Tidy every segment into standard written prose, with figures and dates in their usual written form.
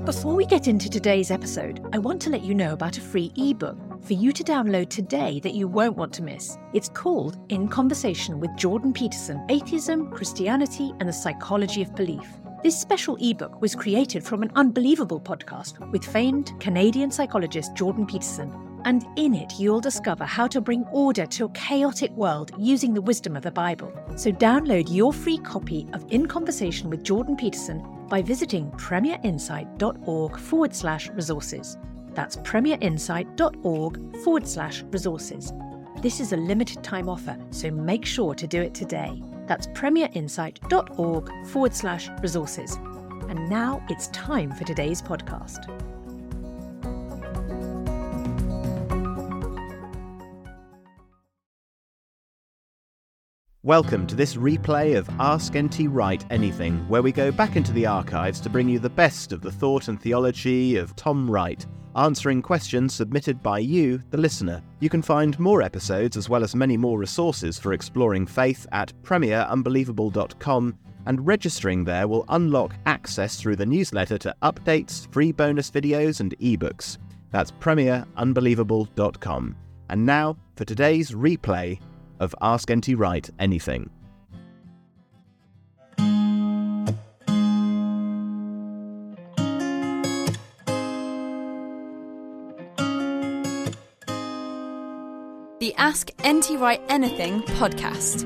Before we get into today's episode, I want to let you know about a free ebook for you to download today that you won't want to miss. It's called In Conversation with Jordan Peterson, Atheism, Christianity and the Psychology of Belief. This special ebook was created from an unbelievable podcast with famed Canadian psychologist Jordan Peterson. And in it, you'll discover how to bring order to a chaotic world using the wisdom of the Bible. So download your free copy of In Conversation with Jordan Peterson by visiting premierinsight.org/resources. That's premierinsight.org/resources. This is a limited time offer, so make sure to do it today. That's premierinsight.org/resources. And now it's time for today's podcast. Welcome to this replay of Ask N.T. Wright Anything, where we go back into the archives to bring you the best of the thought and theology of Tom Wright, answering questions submitted by you, the listener. You can find more episodes as well as many more resources for exploring faith at premierunbelievable.com, and registering there will unlock access through the newsletter to updates, free bonus videos and ebooks. That's premierunbelievable.com. And now for today's replay of Ask N.T. Wright Anything. The Ask N.T. Wright Anything podcast.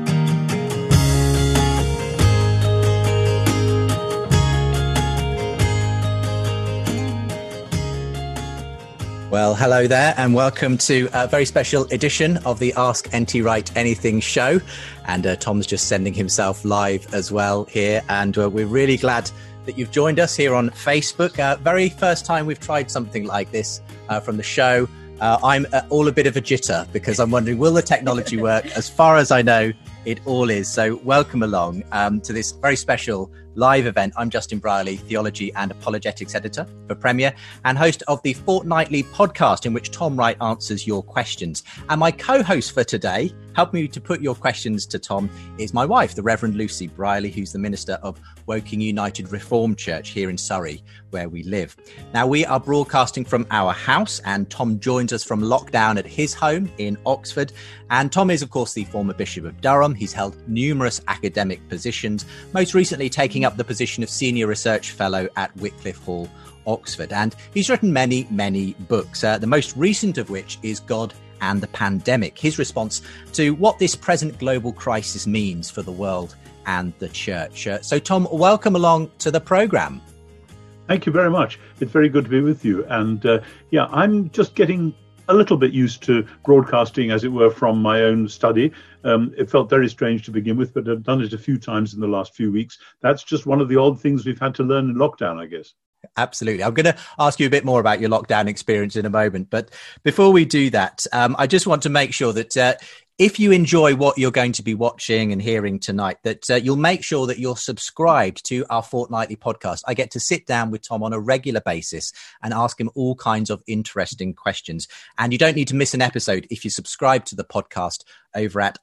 Well, hello there and welcome to a very special edition of the Ask N.T. Wright Anything show. And Tom's just sending himself live as well here. And we're really glad that you've joined us here on Facebook. Very first time we've tried something like this from the show. I'm all a bit of a jitter because I'm wondering, will the technology work? As far as I know, it all is. So welcome along to this very special live event. I'm Justin Brierley, Theology and Apologetics Editor for Premier and host of the fortnightly podcast in which Tom Wright answers your questions. And my co-host for today, helping me to put your questions to Tom, is my wife, the Reverend Lucy Brierley, who's the minister of Woking United Reformed Church here in Surrey, where we live. Now, we are broadcasting from our house, and Tom joins us from lockdown at his home in Oxford. And Tom is, of course, the former Bishop of Durham. He's held numerous academic positions, most recently taking up the position of Senior Research Fellow at Wycliffe Hall, Oxford. And he's written many, many books, the most recent of which is God and the Pandemic, his response to what this present global crisis means for the world and the church. So, Tom, welcome along to the programme. Thank you very much. It's very good to be with you. And I'm just getting a little bit used to broadcasting, as it were, from my own study. It felt very strange to begin with, but I've done it a few times in the last few weeks. That's just one of the odd things we've had to learn in lockdown, I guess. Absolutely. I'm going to ask you a bit more about your lockdown experience in a moment. But before we do that, I just want to make sure that if you enjoy what you're going to be watching and hearing tonight, that you'll make sure that you're subscribed to our fortnightly podcast. I get to sit down with Tom on a regular basis and ask him all kinds of interesting questions. And you don't need to miss an episode if you subscribe to the podcast over at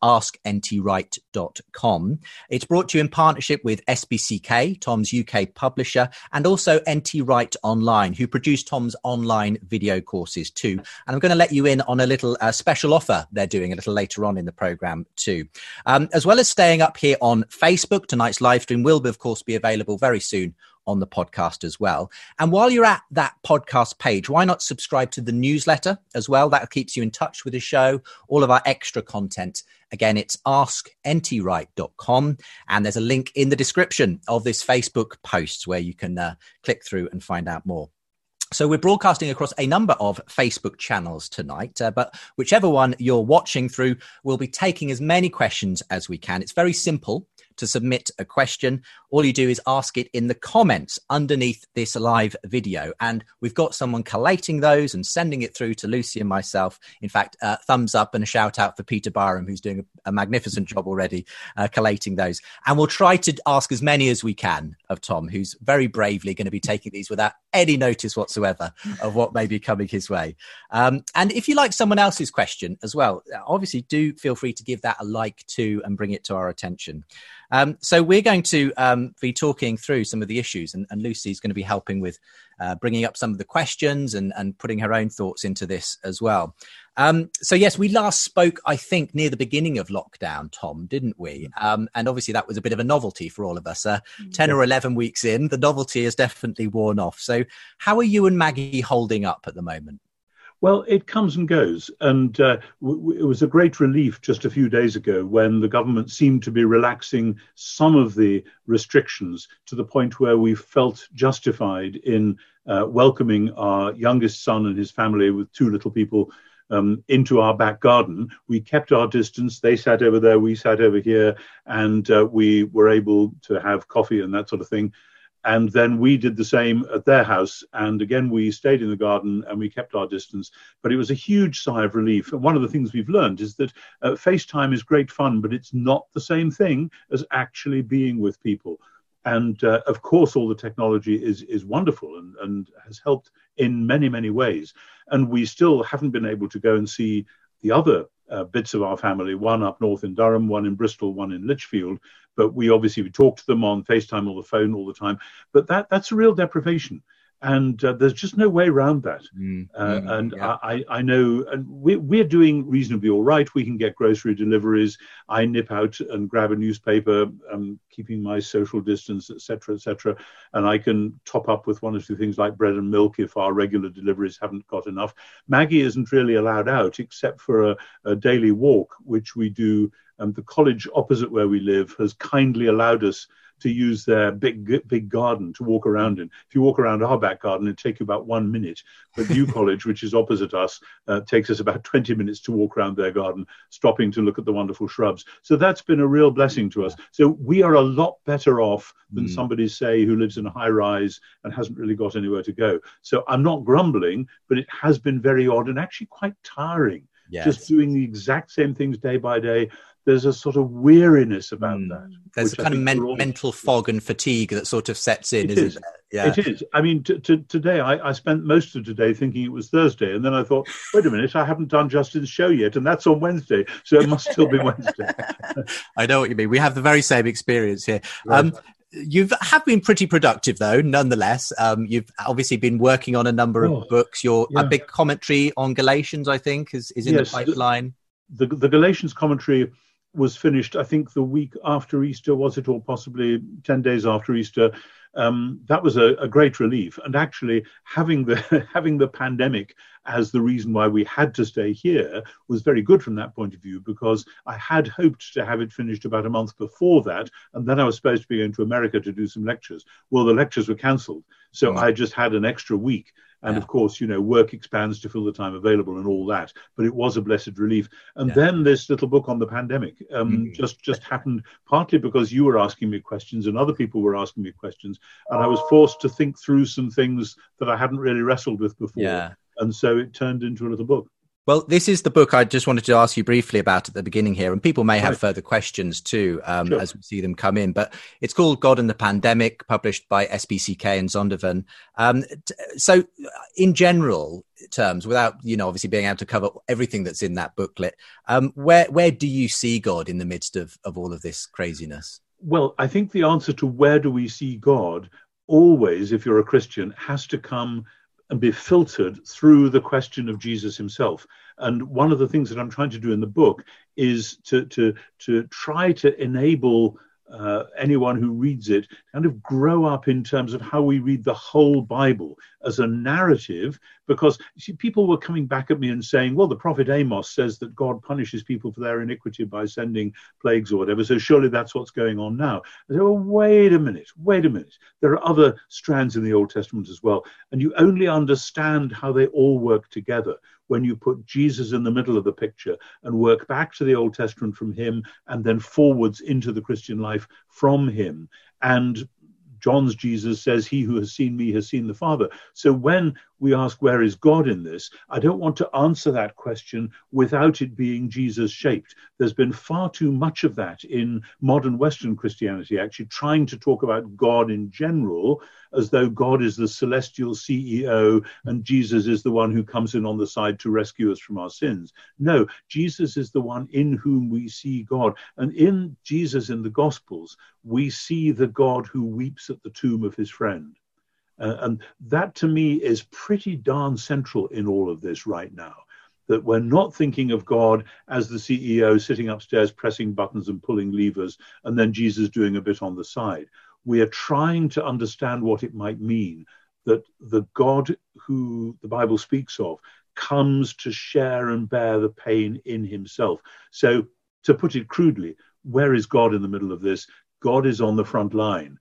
asktwright.com. It's brought to you in partnership with SBCK, Tom's UK publisher, and also NT Wright Online, who produce Tom's online video courses too. And I'm going to let you in on a little special offer they're doing a little later on in the programme too. As well as staying up here on Facebook, tonight's live stream will, of course, be available very soon on the podcast as well. And while you're at that podcast page, why not subscribe to the newsletter as well? That keeps you in touch with the show, all of our extra content. Again, it's asktwright.com. And there's a link in the description of this Facebook post where you can click through and find out more. So we're broadcasting across a number of Facebook channels tonight, but whichever one you're watching through, we'll be taking as many questions as we can. It's very simple to submit a question. All you do is ask it in the comments underneath this live video. And we've got someone collating those and sending it through to Lucy and myself. In fact, thumbs up and a shout out for Peter Byram, who's doing a magnificent job already collating those. And we'll try to ask as many as we can of Tom, who's very bravely going to be taking these without any notice whatsoever of what may be coming his way. And if you like someone else's question as well, obviously do feel free to give that a like too and bring it to our attention. So we're going to be talking through some of the issues, and Lucy's going to be helping with bringing up some of the questions and putting her own thoughts into this as well. So yes, we last spoke, I think, near the beginning of lockdown, Tom, didn't we? And obviously that was a bit of a novelty for all of us. 10 or 11 weeks in, the novelty has definitely worn off. So how are you and Maggie holding up at the moment? Well, it comes and goes. And it was a great relief just a few days ago when the government seemed to be relaxing some of the restrictions to the point where we felt justified in welcoming our youngest son and his family with two little people into our back garden. We kept our distance. They sat over there, we sat over here, and we were able to have coffee and that sort of thing. And then we did the same at their house. And again, we stayed in the garden and we kept our distance. But it was a huge sigh of relief. And one of the things we've learned is that FaceTime is great fun, but it's not the same thing as actually being with people. And of course, all the technology is wonderful and has helped in many, many ways. And we still haven't been able to go and see the other bits of our family, one up north in Durham, one in Bristol, one in Lichfield. But we talk to them on FaceTime or the phone all the time. But that's a real deprivation. And there's just no way around that. I know, and we're doing reasonably all right. We can get grocery deliveries. I nip out and grab a newspaper, keeping my social distance, etc., and I can top up with one or two things like bread and milk if our regular deliveries haven't got enough. Maggie isn't really allowed out except for a daily walk, which we do. The college opposite where we live has kindly allowed us to use their big garden to walk around in. If you walk around our back garden, it'd take you about 1 minute. But New College, which is opposite us, takes us about 20 minutes to walk around their garden, stopping to look at the wonderful shrubs. So that's been a real blessing to us. So we are a lot better off than somebody, say, who lives in a high rise and hasn't really got anywhere to go. So I'm not grumbling, but it has been very odd and actually quite tiring. Yes. Just doing the exact same things day by day. There's a sort of weariness about that. There's a kind of mental fog and fatigue that sort of sets in, isn't it? Yeah. It is. I mean, today, I spent most of today thinking it was Thursday. And then I thought, wait a minute, I haven't done Justin's show yet. And that's on Wednesday. So it must still be Wednesday. I know what you mean. We have the very same experience here. Right. You have been pretty productive, though, nonetheless. You've obviously been working on a number of books. A big commentary on Galatians, I think, is in the pipeline. The Galatians commentary was finished, I think, the week after Easter, was it, or possibly 10 days after Easter. That was a great relief. And actually, having the pandemic as the reason why we had to stay here was very good from that point of view, because I had hoped to have it finished about a month before that. And then I was supposed to be going to America to do some lectures. Well, the lectures were cancelled. So I just had an extra week. And of course, work expands to fill the time available and all that. But it was a blessed relief. And then this little book on the pandemic just happened partly because you were asking me questions and other people were asking me questions. And I was forced to think through some things that I hadn't really wrestled with before. Yeah. And so it turned into a little book. Well, this is the book I just wanted to ask you briefly about at the beginning here, and people may have further questions too as we see them come in. But it's called God and the Pandemic, published by SPCK and Zondervan. So in general terms, without, obviously being able to cover everything that's in that booklet, where do you see God in the midst of all of this craziness? Well, I think the answer to where do we see God always, if you're a Christian, has to come and be filtered through the question of Jesus himself. And one of the things that I'm trying to do in the book is to try to enable anyone who reads it kind of grow up in terms of how we read the whole Bible as a narrative, because people were coming back at me and saying, well, the prophet Amos says that God punishes people for their iniquity by sending plagues or whatever, so surely that's what's going on now. I said, well, wait a minute. There are other strands in the Old Testament as well, and you only understand how they all work together when you put Jesus in the middle of the picture and work back to the Old Testament from him and then forwards into the Christian life from him. And John's Jesus says, he who has seen me has seen the Father. So when we ask, where is God in this? I don't want to answer that question without it being Jesus shaped. There's been far too much of that in modern Western Christianity, actually trying to talk about God in general as though God is the celestial CEO and Jesus is the one who comes in on the side to rescue us from our sins. No, Jesus is the one in whom we see God. And in Jesus in the Gospels, we see the God who weeps at the tomb of his friend. And that to me is pretty darn central in all of this right now, that we're not thinking of God as the CEO sitting upstairs pressing buttons and pulling levers and then Jesus doing a bit on the side. We are trying to understand what it might mean that the God who the Bible speaks of comes to share and bear the pain in himself. So to put it crudely, where is God in the middle of this? God is on the front line.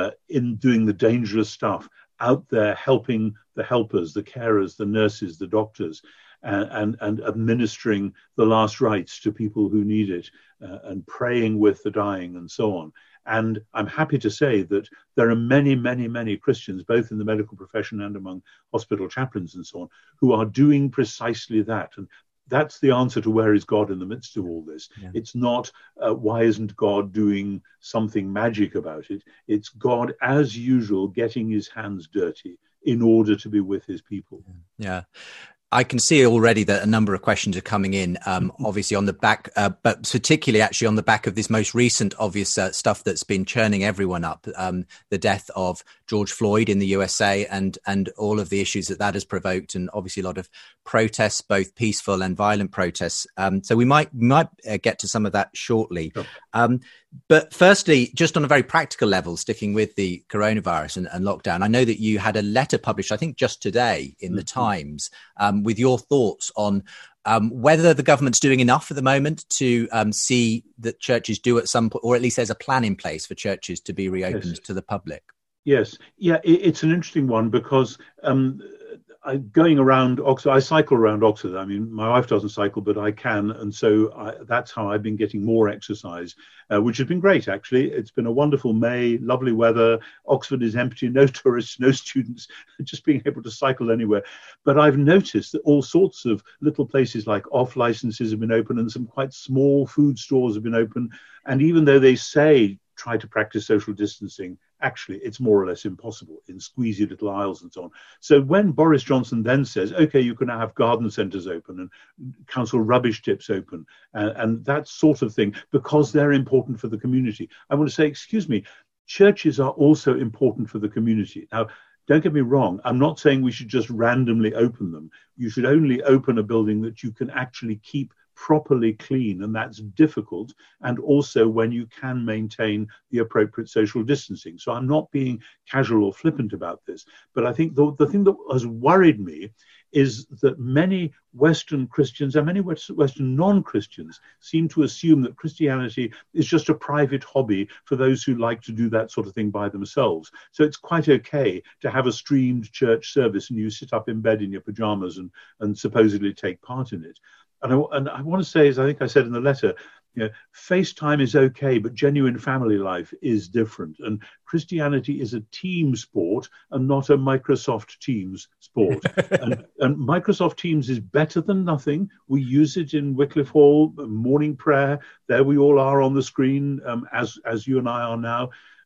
In doing the dangerous stuff, out there helping the helpers, the carers, the nurses, the doctors, and administering the last rites to people who need it, and praying with the dying and so on. And I'm happy to say that there are many, many, many Christians, both in the medical profession and among hospital chaplains and so on, who are doing precisely that. And that's the answer to where is God in the midst of all this. Yeah. It's not why isn't God doing something magic about it? It's God, as usual, getting his hands dirty in order to be with his people. Yeah. I can see already that a number of questions are coming in, obviously on the back, but particularly actually on the back of this most recent obvious stuff that's been churning everyone up, the death of George Floyd in the USA and all of the issues that has provoked, and obviously a lot of protests, both peaceful and violent protests. So we might get to some of that shortly. Sure. But firstly, just on a very practical level, sticking with the coronavirus and lockdown, I know that you had a letter published, I think just today in the Times, with your thoughts on whether the government's doing enough at the moment to see that churches do at some point, or at least there's a plan in place for churches to be reopened to the public. Yes. Yeah, it's an interesting one because going around Oxford, I cycle around Oxford. I mean, my wife doesn't cycle, but I can. And so that's how I've been getting more exercise, which has been great, actually. It's been a wonderful May, lovely weather. Oxford is empty, no tourists, no students, just being able to cycle anywhere. But I've noticed that all sorts of little places like off licenses have been open and some quite small food stores have been open. And even though they say try to practice social distancing, actually, it's more or less impossible in squeezy little aisles and so on. So when Boris Johnson then says, OK, you can now have garden centres open and council rubbish tips open and that sort of thing, because they're important for the community, I want to say, excuse me, churches are also important for the community. Now, don't get me wrong. I'm not saying we should just randomly open them. You should only open a building that you can actually keep properly clean, and that's difficult, and also when you can maintain the appropriate social distancing. So I'm not being casual or flippant about this, but I think the thing that has worried me is that many Western Christians and many Western non-Christians seem to assume that Christianity is just a private hobby for those who like to do that sort of thing by themselves. So it's quite okay to have a streamed church service and you sit up in bed in your pajamas and supposedly take part in it. And I want to say, as I think I said in the letter, FaceTime is okay, but genuine family life is different. And Christianity is a team sport and not a Microsoft Teams sport. and Microsoft Teams is better than nothing. We use it in Wycliffe Hall, morning prayer. There we all are on the screen, as you and I are now.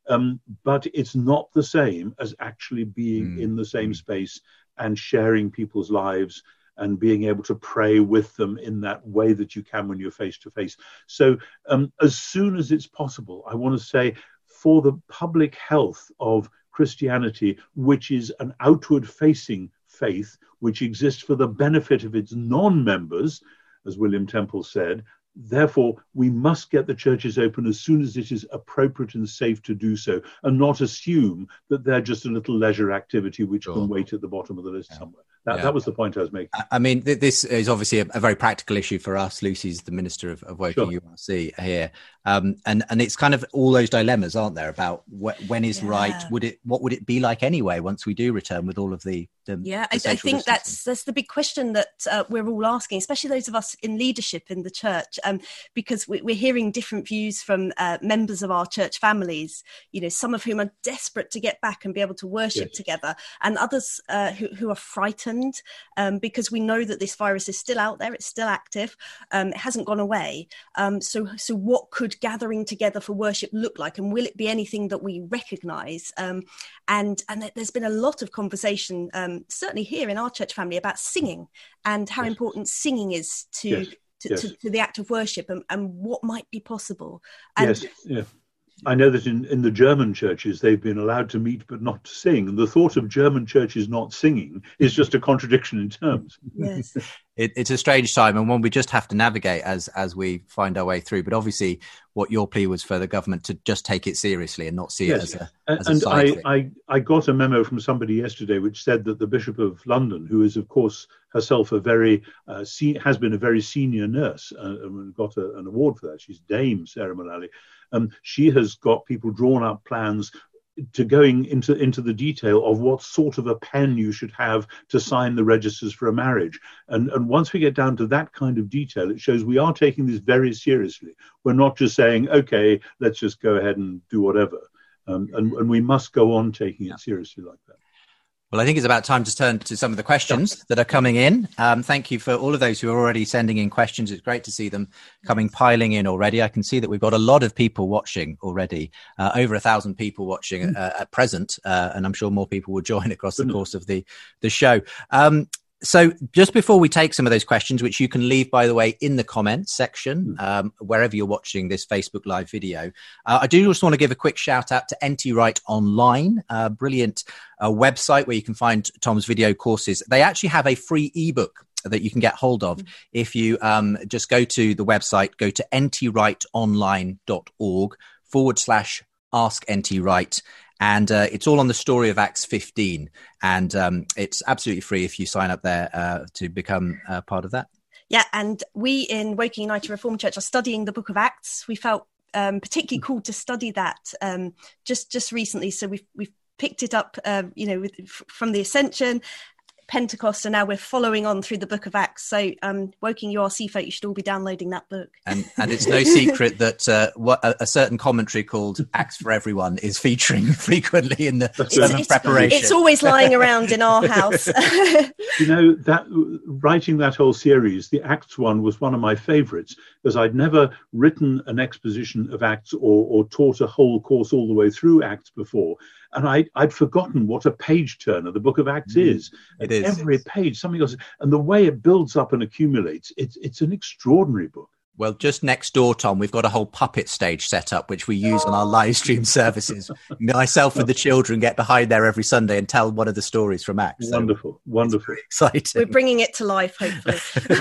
But it's not the same as actually being in the same space and sharing people's lives and being able to pray with them in that way that you can when you're face to face. So as soon as it's possible, I want to say, for the public health of Christianity, which is an outward facing faith, which exists for the benefit of its non-members, as William Temple said, therefore, we must get the churches open as soon as it is appropriate and safe to do so, and not assume that they're just a little leisure activity which can wait at the bottom of the list somewhere. That was the point I was making. I mean, this is obviously a very practical issue for us. Lucy's the Minister of Woking URC here. And it's kind of all those dilemmas, aren't there, about when is right? What would it be like anyway once we do return with all of the I think that's the big question that we're all asking, especially those of us in leadership in the church, because we're hearing different views from members of our church families, some of whom are desperate to get back and be able to worship together, and others who are frightened because we know that this virus is still out there, it's still active, it hasn't gone away. So what could gathering together for worship look like, and will it be anything that we recognise? And there's been a lot of conversation, certainly here in our church family, about singing and how important singing is to the act of worship, and what might be possible. And I know that in the German churches, they've been allowed to meet but not to sing. And the thought of German churches not singing is just a contradiction in terms. Yes. It's a strange time, and one we just have to navigate as we find our way through. But obviously, what your plea was for the government to just take it seriously and not see it as a side thing. I got a memo from somebody yesterday which said that the Bishop of London, who is, of course, herself has been a very senior nurse and got an award for that. She's Dame Sarah Mullally. She has got people drawn up plans to going into the detail of what sort of a pen you should have to sign the registers for a marriage. And once we get down to that kind of detail, it shows we are taking this very seriously. We're not just saying, okay, let's just go ahead and do whatever. And we must go on taking it seriously like that. Well, I think it's about time to turn to some of the questions that are coming in. Thank you for all of those who are already sending in questions. It's great to see them piling in already. I can see that we've got a lot of people watching already, over 1,000 people watching at present, and I'm sure more people will join across the course of the show. So just before we take some of those questions, which you can leave, by the way, in the comments section, wherever you're watching this Facebook Live video, I do just want to give a quick shout out to NT Wright Online, a brilliant website where you can find Tom's video courses. They actually have a free ebook that you can get hold of if you just go to the website, go to ntwrightonline.org/askntwright. And it's all on the story of Acts 15. And it's absolutely free if you sign up there to become part of that. Yeah, and we in Woking United Reformed Church are studying the Book of Acts. We felt particularly called to study that just recently. So we've picked it up, from the Ascension, Pentecost, and now we're following on through the Book of Acts. So Woking URC folk, you should all be downloading that book. And it's no secret that a certain commentary called Acts for Everyone is featuring frequently in the sermon preparation. It's always lying around in our house. That writing that whole series, the Acts one was one of my favourites, because I'd never written an exposition of Acts or taught a whole course all the way through Acts before. And I'd forgotten what a page turner the Book of Acts is. It is. Every page, something else. And the way it builds up and accumulates, it's an extraordinary book. Well, just next door, Tom, we've got a whole puppet stage set up, which we use on our live stream services. Myself and the children get behind there every Sunday and tell one of the stories from Acts. Wonderful, wonderful. Exciting. We're bringing it to life, hopefully.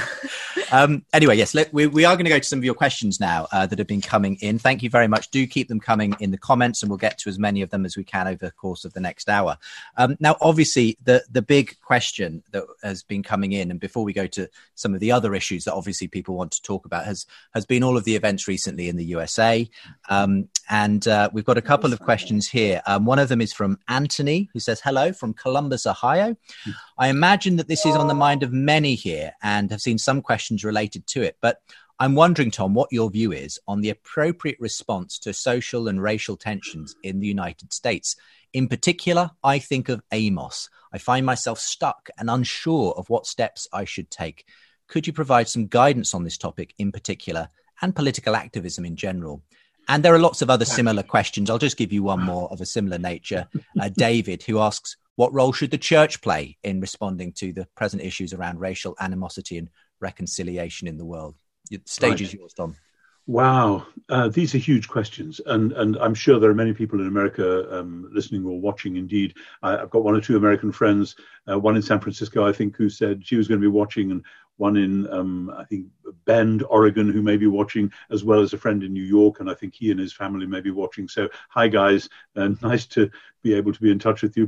Anyway, yes, we are going to go to some of your questions now that have been coming in. Thank you very much. Do keep them coming in the comments, and we'll get to as many of them as we can over the course of the next hour. Now, obviously, the big question that has been coming in, and before we go to some of the other issues that obviously people want to talk about, has been all of the events recently in the USA. And we've got a couple of questions here. One of them is from Anthony, who says, hello, from Columbus, Ohio. I imagine that this is on the mind of many here and have seen some questions related to it. But I'm wondering, Tom, what your view is on the appropriate response to social and racial tensions in the United States. In particular, I think of Amos. I find myself stuck and unsure of what steps I should take. Could you provide some guidance on this topic in particular and political activism in general? And there are lots of other similar questions. I'll just give you one more of a similar nature. David, who asks, what role should the church play in responding to the present issues around racial animosity and reconciliation in the world? The stage is yours, Tom. Wow, these are huge questions, and I'm sure there are many people in America listening or watching. Indeed, I've got one or two American friends, one in San Francisco, I think, who said she was going to be watching, and one in, I think, Bend, Oregon, who may be watching, as well as a friend in New York, and I think he and his family may be watching. So, hi, guys, nice to be able to be in touch with you.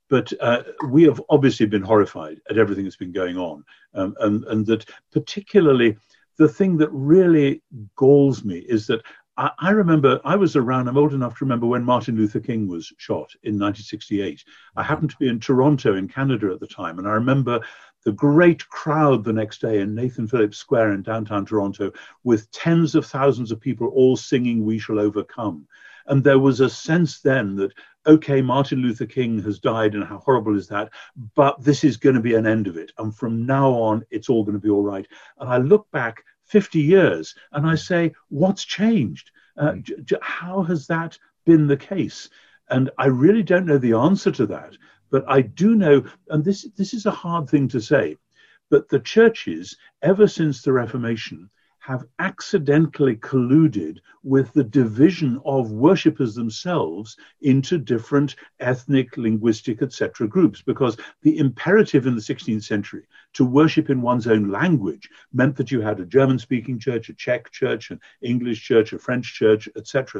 But we have obviously been horrified at everything that's been going on. And that particularly the thing that really galls me is that I remember I was around, I'm old enough to remember when Martin Luther King was shot in 1968. I happened to be in Toronto in Canada at the time. And I remember the great crowd the next day in Nathan Phillips Square in downtown Toronto with tens of thousands of people all singing "We Shall Overcome." And there was a sense then that, okay, Martin Luther King has died and how horrible is that? But this is going to be an end of it. And from now on, it's all going to be all right. And I look back 50 years and I say, what's changed? How has that been the case? And I really don't know the answer to that. But I do know, and this is a hard thing to say, but the churches, ever since the Reformation, have accidentally colluded with the division of worshippers themselves into different ethnic, linguistic, etc. groups, because the imperative in the 16th century to worship in one's own language meant that you had a German-speaking church, a Czech church, an English church, a French church, etc.,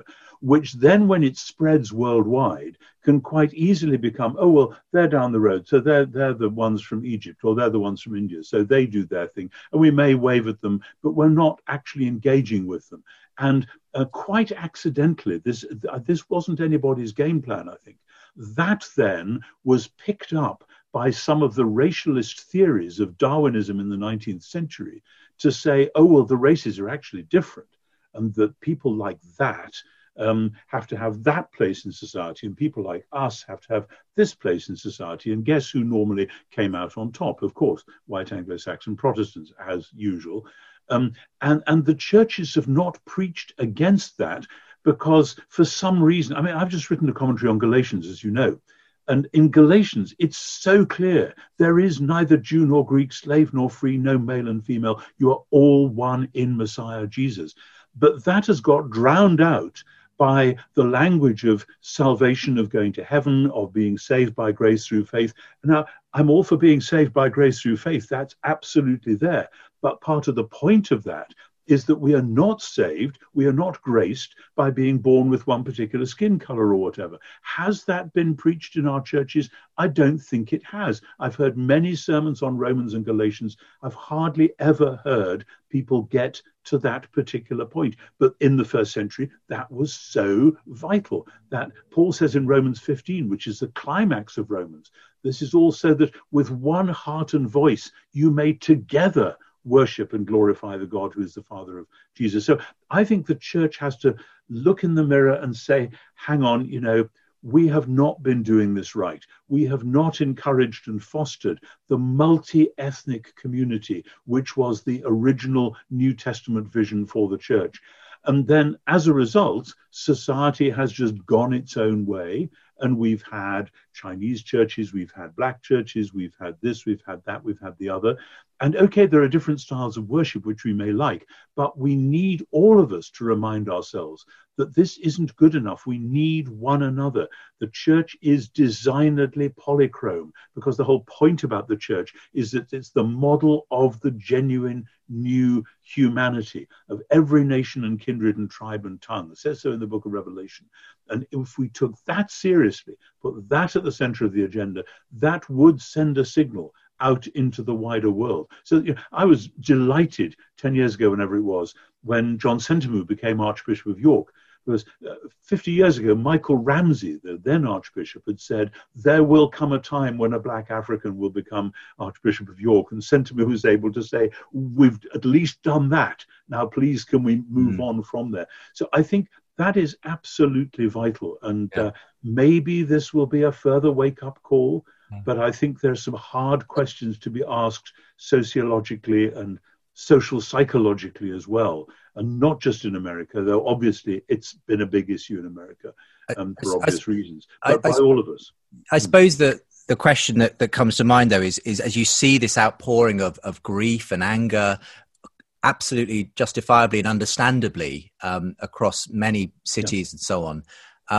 which then, when it spreads worldwide, can quite easily become, oh, well, they're down the road, so they're the ones from Egypt, or they're the ones from India, so they do their thing, and we may wave at them, but we're not actually engaging with them. And quite accidentally, this wasn't anybody's game plan, I think. That then was picked up by some of the racialist theories of Darwinism in the 19th century to say, oh, well, the races are actually different, and that people like that have to have that place in society, and people like us have to have this place in society. And guess who normally came out on top? Of course, white Anglo-Saxon Protestants, as usual. And the churches have not preached against that because for some reason, I mean, I've just written a commentary on Galatians, as you know. And in Galatians, it's so clear. There is neither Jew nor Greek, slave nor free, no male and female. You are all one in Messiah Jesus. But that has got drowned out by the language of salvation, of going to heaven, of being saved by grace through faith. Now, I'm all for being saved by grace through faith. That's absolutely there. But part of the point of that is that we are not saved, we are not graced by being born with one particular skin color or whatever. Has that been preached in our churches? I don't think it has. I've heard many sermons on Romans and Galatians. I've hardly ever heard people get to that particular point. But in the first century, that was so vital that Paul says in Romans 15, which is the climax of Romans, this is also that with one heart and voice, you may together worship and glorify the God who is the Father of Jesus. So I think the church has to look in the mirror and say, hang on, you know, we have not been doing this right. We have not encouraged and fostered the multi-ethnic community, which was the original New Testament vision for the church. And then as a result, society has just gone its own way. And we've had Chinese churches, we've had black churches, we've had this, we've had that, we've had the other. And okay, there are different styles of worship which we may like, but we need all of us to remind ourselves that this isn't good enough. We need one another. The church is designedly polychrome because the whole point about the church is that it's the model of the genuine new humanity of every nation and kindred and tribe and tongue. It says so in the book of Revelation. And if we took that seriously, put that at the center of the agenda, that would send a signal out into the wider world. So you know, I was delighted 10 years ago, whenever it was, when John Sentamu became Archbishop of York. Because 50 years ago, Michael Ramsey, the then Archbishop, had said, there will come a time when a black African will become Archbishop of York. And Sentamu was able to say, we've at least done that. Now, please, can we move on from there? So I think that is absolutely vital. And maybe this will be a further wake-up call. But I think there's some hard questions to be asked sociologically and social psychologically as well, and not just in America, though obviously it's been a big issue in America for obvious reasons, but by all of us. I suppose that the question that comes to mind, though, is as you see this outpouring of grief and anger, absolutely justifiably and understandably across many cities and so on,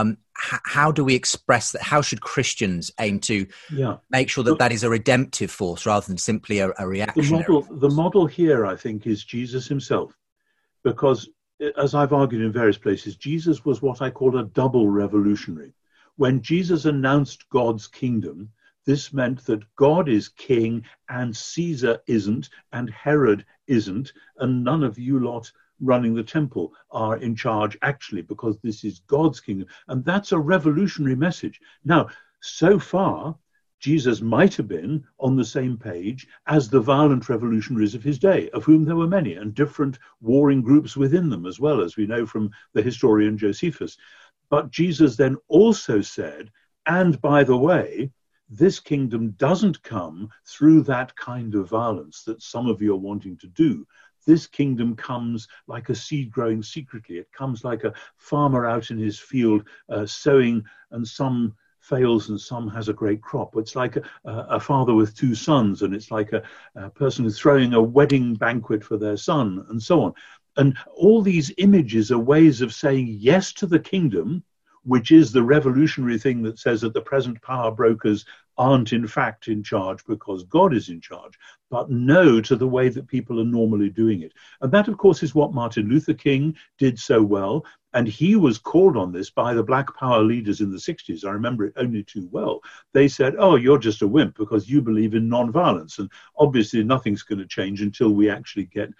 how do we express that? How should Christians aim to make sure that that is a redemptive force rather than simply a reactionary force? The model here, I think, is Jesus himself. Because, as I've argued in various places, Jesus was what I call a double revolutionary. when Jesus announced God's kingdom, this meant that God is king and Caesar isn't and Herod isn't, and none of you lot running the temple are in charge actually, because this is God's kingdom. And that's a revolutionary message. Now, so far, Jesus might have been on the same page as the violent revolutionaries of his day, of whom there were many, and different warring groups within them as well, as we know from the historian Josephus. But Jesus then also said, and by the way, this kingdom doesn't come through that kind of violence that some of you are wanting to do. This kingdom comes like a seed growing secretly. It comes like a farmer out in his field sowing, and some fails and some has a great crop. It's like a father with two sons, and it's like a person who's throwing a wedding banquet for their son, and so on. And all these images are ways of saying yes to the kingdom, which is the revolutionary thing that says that the present power brokers aren't in fact in charge because God is in charge, but no to the way that people are normally doing it. And that, of course, is what Martin Luther King did so well. And he was called on this by the Black Power leaders in the 60s. I remember it only too well. They said, oh, you're just a wimp because you believe in nonviolence. And obviously nothing's going to change until we actually get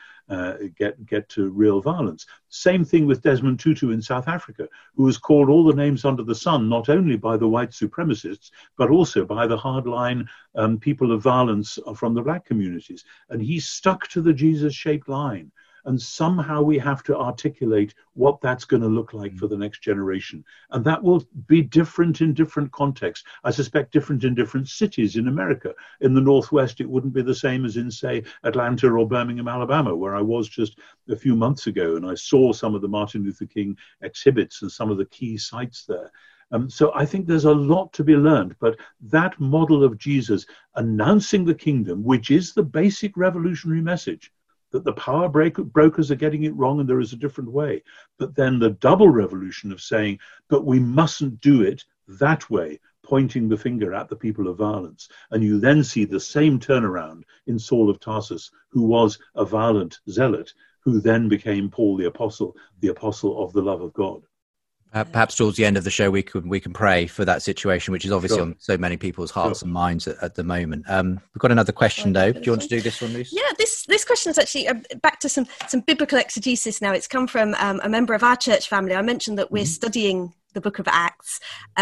to real violence. Same thing with Desmond Tutu in South Africa, who was called all the names under the sun, not only by the white supremacists, but also by the hardline people of violence from the black communities. And he stuck to the Jesus-shaped line. And somehow we have to articulate what that's going to look like for the next generation. And that will be different in different contexts. I suspect different in different cities in America. In the Northwest, it wouldn't be the same as in, say, Atlanta or Birmingham, Alabama, where I was just a few months ago. And I saw some of the Martin Luther King exhibits and some of the key sites there. So I think there's a lot to be learned, but that model of Jesus announcing the kingdom, which is the basic revolutionary message, that the power brokers are getting it wrong and there is a different way. But then the double revolution of saying, but we mustn't do it that way, pointing the finger at the people of violence. And you then see the same turnaround in Saul of Tarsus, who was a violent zealot, who then became Paul the apostle of the love of God. Perhaps towards the end of the show, we can pray for that situation, which is obviously on so many people's hearts and minds at the moment. We've got another question, though. Do you want to do this one, Luce? Yeah, this question is actually back to some biblical exegesis now. It's come from a member of our church family. I mentioned that we're studying the book of Acts.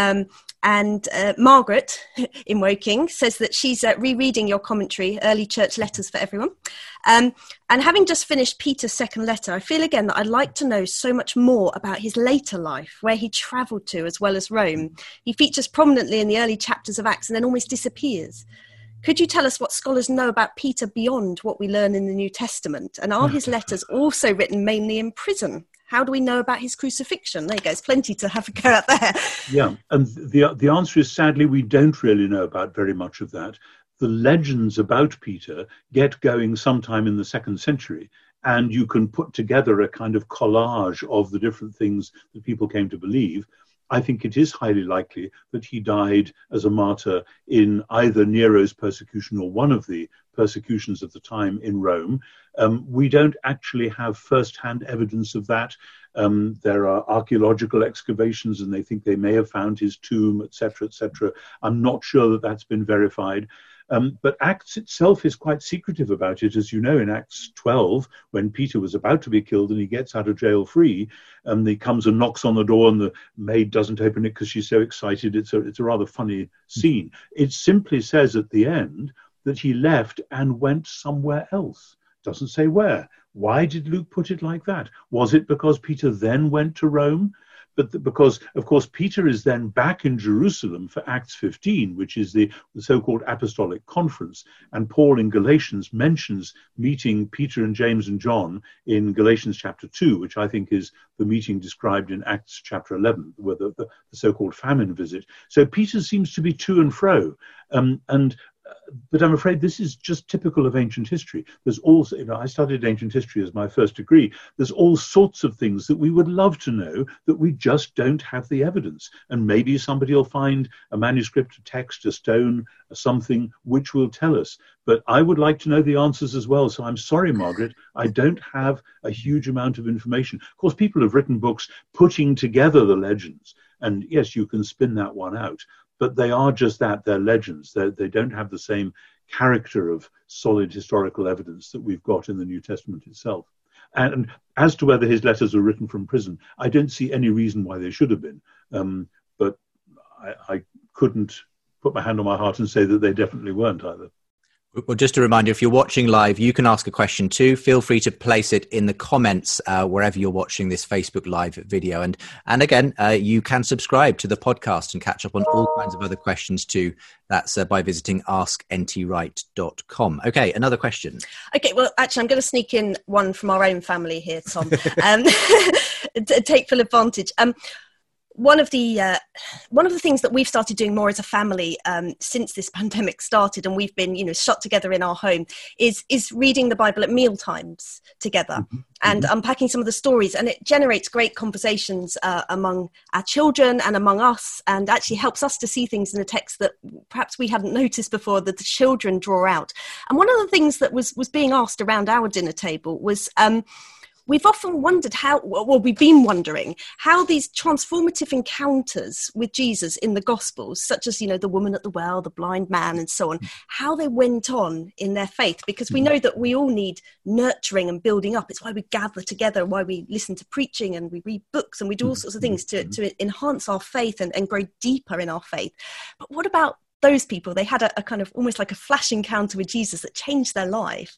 And Margaret in Woking says that she's rereading your commentary, Early Church Letters for Everyone. And having just finished Peter's second letter, I feel again that I'd like to know so much more about his later life, where he travelled to as well as Rome. He features prominently in the early chapters of Acts and then almost disappears. Could you tell us what scholars know about Peter beyond what we learn in the New Testament? And are his letters also written mainly in prison? How do we know about his crucifixion? There you go. It's plenty to have a go at there. Yeah, and the answer is, sadly, we don't really know about very much of that. The legends about Peter get going sometime in the 2nd century, and you can put together a kind of collage of the different things that people came to believe. I think it is highly likely that he died as a martyr in either Nero's persecution or one of the persecutions of the time in Rome. We don't actually have first-hand evidence of that. There are archaeological excavations, and they think they may have found his tomb, etc., etc. I'm not sure that that's been verified. But Acts itself is quite secretive about it. As you know, in Acts 12, when Peter was about to be killed and he gets out of jail free, he comes and knocks on the door and the maid doesn't open it because she's so excited. It's a rather funny scene. It simply says at the end that he left and went somewhere else. Doesn't say where. Why did Luke put it like that? Was it because Peter then went to Rome? But because, of course, Peter is then back in Jerusalem for Acts 15, which is the so-called Apostolic Conference. And Paul in Galatians mentions meeting Peter and James and John in Galatians chapter 2, which I think is the meeting described in Acts chapter 11, where the so-called famine visit. So Peter seems to be to and fro. But I'm afraid this is just typical of ancient history. There's also, I studied ancient history as my first degree. There's all sorts of things that we would love to know that we just don't have the evidence. And maybe somebody will find a manuscript, a text, a stone, something which will tell us. But I would like to know the answers as well. So I'm sorry, Margaret, I don't have a huge amount of information. Of course, people have written books putting together the legends. And yes, you can spin that one out, but they are just that. They're legends. They don't have the same character of solid historical evidence that we've got in the New Testament itself. And as to whether his letters were written from prison, I don't see any reason why they should have been. But I couldn't put my hand on my heart and say that they definitely weren't either. Well, just a reminder, if you're watching live, you can ask a question too. Feel free to place it in the comments wherever you're watching this Facebook Live video. And again, you can subscribe to the podcast and catch up on all kinds of other questions too. That's by visiting askntwright.com. Okay, another question. Okay, well, actually, I'm going to sneak in one from our own family here, Tom. Take full advantage. One of the things that we've started doing more as a family since this pandemic started, and we've been, shut together in our home, is reading the Bible at meal times together and unpacking some of the stories. And it generates great conversations among our children and among us, and actually helps us to see things in the text that perhaps we hadn't noticed before, that the children draw out. And one of the things that was being asked around our dinner table was, we've often wondered we've been wondering how these transformative encounters with Jesus in the Gospels, such as, the woman at the well, the blind man, and so on, how they went on in their faith, because we know that we all need nurturing and building up. It's why we gather together, why we listen to preaching and we read books and we do all sorts of things to enhance our faith and grow deeper in our faith. But what about those people? They had a kind of almost like a flash encounter with Jesus that changed their life.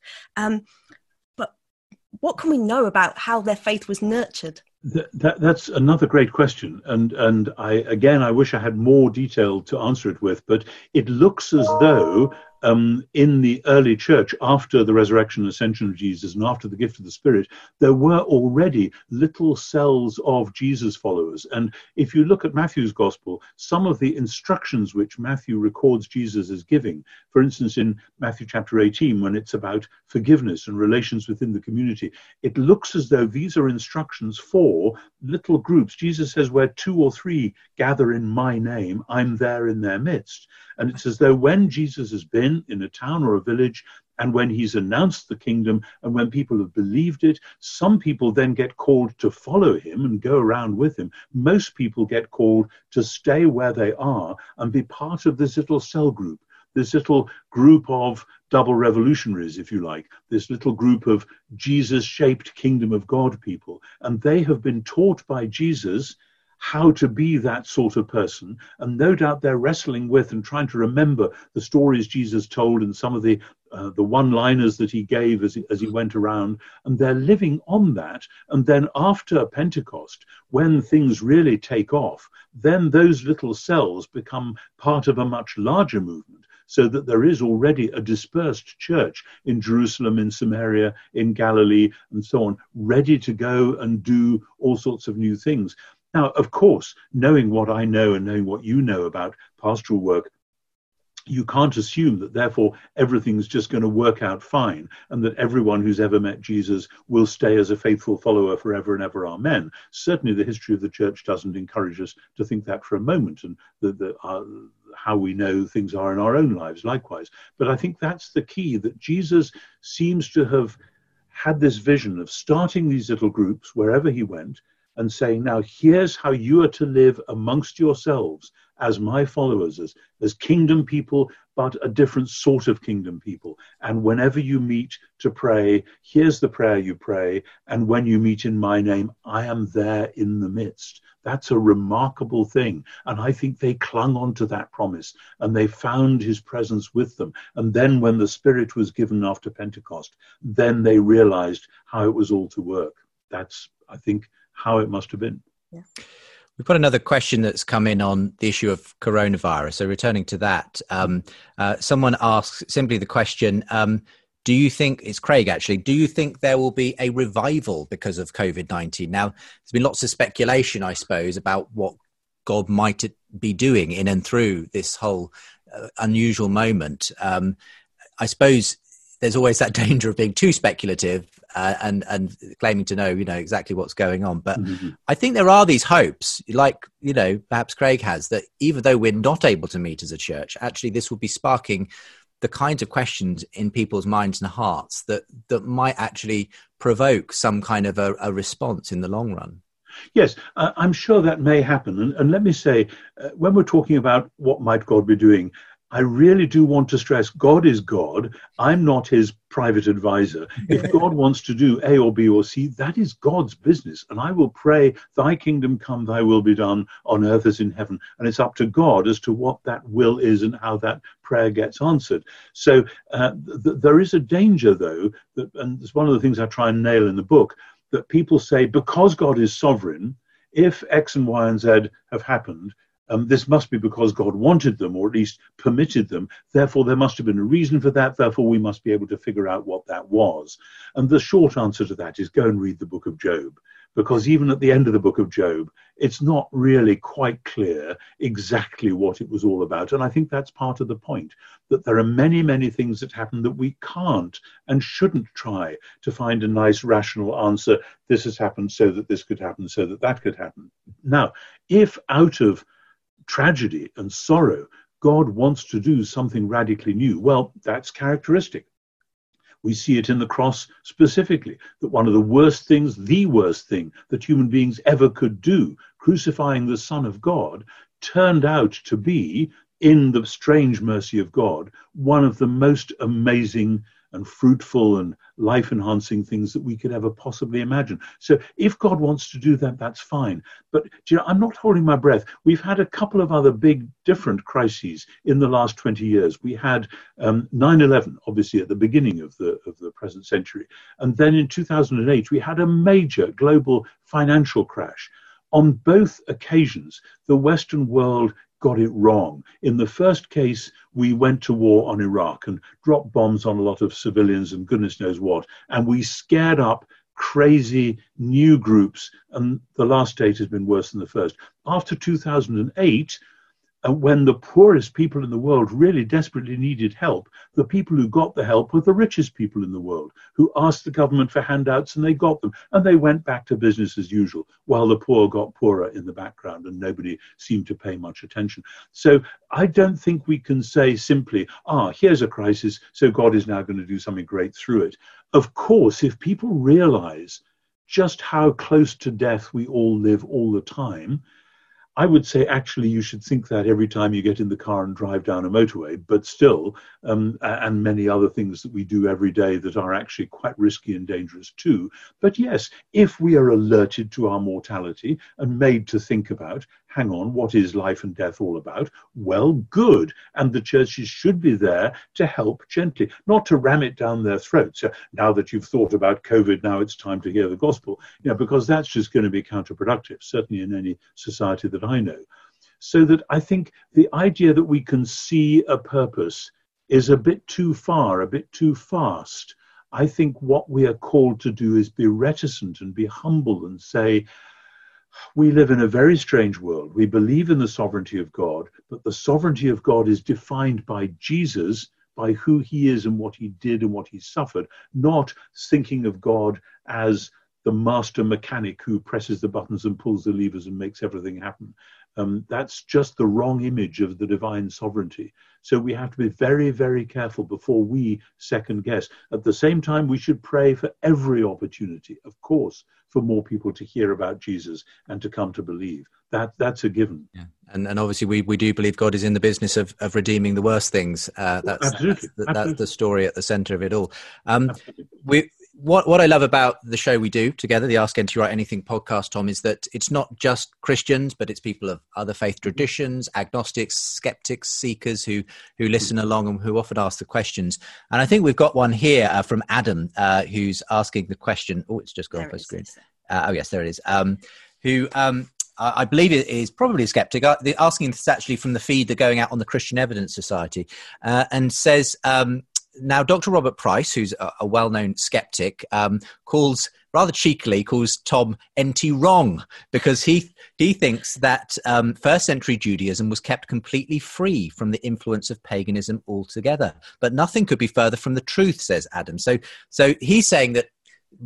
What can we know about how their faith was nurtured? That's another great question. And I wish I had more detail to answer it with, but it looks as though in the early church, after the resurrection and ascension of Jesus and after the gift of the Spirit, there were already little cells of Jesus followers. And if you look at Matthew's Gospel, some of the instructions which Matthew records Jesus as giving, for instance, in Matthew chapter 18, when it's about forgiveness and relations within the community, it looks as though these are instructions for little groups. Jesus says, where 2 or 3 gather in my name, I'm there in their midst. And it's as though when Jesus has been in a town or a village, and when he's announced the kingdom, and when people have believed it, some people then get called to follow him and go around with him. Most people get called to stay where they are and be part of this little cell group, this little group of double revolutionaries, if you like, this little group of Jesus-shaped kingdom of God people. And they have been taught by Jesus how to be that sort of person. And no doubt they're wrestling with and trying to remember the stories Jesus told and some of the one-liners that he gave as he went around. And they're living on that. And then after Pentecost, when things really take off, then those little cells become part of a much larger movement, so that there is already a dispersed church in Jerusalem, in Samaria, in Galilee, and so on, ready to go and do all sorts of new things. Now, of course, knowing what I know and knowing what you know about pastoral work, you can't assume that therefore everything's just going to work out fine and that everyone who's ever met Jesus will stay as a faithful follower forever and ever, amen. Certainly the history of the church doesn't encourage us to think that for a moment, and how we know things are in our own lives likewise. But I think that's the key, that Jesus seems to have had this vision of starting these little groups wherever he went, and saying, now here's how you are to live amongst yourselves as my followers, as kingdom people, but a different sort of kingdom people. And whenever you meet to pray, here's the prayer you pray. And when you meet in my name, I am there in the midst. That's a remarkable thing. And I think they clung on to that promise and they found his presence with them. And then when the Spirit was given after Pentecost, then they realized how it was all to work. That's, I think, how it must have been. Yeah. We've got another question that's come in on the issue of coronavirus. So returning to that, someone asks simply the question, do you think, it's Craig actually, do you think there will be a revival because of COVID-19? Now, there's been lots of speculation, I suppose, about what God might be doing in and through this whole unusual moment. I suppose there's always that danger of being too speculative and claiming to know, exactly what's going on. But I think there are these hopes, like, perhaps Craig has, that even though we're not able to meet as a church, actually this will be sparking the kinds of questions in people's minds and hearts that might actually provoke some kind of a response in the long run. Yes, I'm sure that may happen. And let me say, when we're talking about what might God be doing, I really do want to stress God is God. I'm not his private advisor. If God wants to do A or B or C, that is God's business. And I will pray, thy kingdom come, thy will be done on earth as in heaven. And it's up to God as to what that will is and how that prayer gets answered. So there is a danger, though, and it's one of the things I try and nail in the book, that people say, because God is sovereign, if X and Y and Z have happened, this must be because God wanted them, or at least permitted them. Therefore, there must have been a reason for that. Therefore, we must be able to figure out what that was. And the short answer to that is go and read the book of Job. Because even at the end of the book of Job, it's not really quite clear exactly what it was all about. And I think that's part of the point, that there are many, many things that happen that we can't and shouldn't try to find a nice, rational answer. This has happened so that this could happen, so that that could happen. Now, if out of tragedy and sorrow, God wants to do something radically new, well, that's characteristic. We see it in the cross specifically, that one of the worst things, the worst thing that human beings ever could do, crucifying the Son of God, turned out to be, in the strange mercy of God, one of the most amazing and fruitful and life-enhancing things that we could ever possibly imagine. So if God wants to do that, that's fine. But I'm not holding my breath. We've had a couple of other big, different crises in the last 20 years. We had 9/11, obviously, at the beginning of the present century. And then in 2008, we had a major global financial crash. On both occasions, the Western world got it wrong. In the first case, we went to war on Iraq and dropped bombs on a lot of civilians and goodness knows what. And we scared up crazy new groups. And the last date has been worse than the first. After 2008, when the poorest people in the world really desperately needed help, the people who got the help were the richest people in the world, who asked the government for handouts and they got them. And they went back to business as usual, while the poor got poorer in the background and nobody seemed to pay much attention. So I don't think we can say simply, here's a crisis, so God is now going to do something great through it. Of course, if people realize just how close to death we all live all the time, I would say actually you should think that every time you get in the car and drive down a motorway, but still, and many other things that we do every day that are actually quite risky and dangerous too. But yes, if we are alerted to our mortality and made to think about, hang on, what is life and death all about? Well, good. And the churches should be there to help gently, not to ram it down their throats. Now that you've thought about COVID, now it's time to hear the gospel, because that's just going to be counterproductive, certainly in any society that I know. So that I think the idea that we can see a purpose is a bit too far, a bit too fast. I think what we are called to do is be reticent and be humble and say, we live in a very strange world. We believe in the sovereignty of God, but the sovereignty of God is defined by Jesus, by who he is and what he did and what he suffered, not thinking of God as the master mechanic who presses the buttons and pulls the levers and makes everything happen. That's just the wrong image of the divine sovereignty. So we have to be very, very careful before we second guess. At the same time, we should pray for every opportunity, of course, for more people to hear about Jesus and to come to believe. That's a given. Yeah. And obviously we do believe God is in the business of redeeming the worst things. Absolutely. That's the story at the center of it all. What I love about the show we do together, the Ask NT Wright Anything podcast, Tom, is that it's not just Christians, but it's people of other faith traditions, agnostics, skeptics, seekers who listen along and who often ask the questions. And I think we've got one here from Adam, who's asking the question. Oh, it's just gone off my screen. Yes, there it is. Who I believe it is probably a skeptic. They're asking this actually from the feed they're going out on the Christian Evidence Society, and says, now, Dr. Robert Price, who's a well-known skeptic, calls Tom NT wrong, because he thinks that first century Judaism was kept completely free from the influence of paganism altogether. But nothing could be further from the truth, says Adam. So he's saying that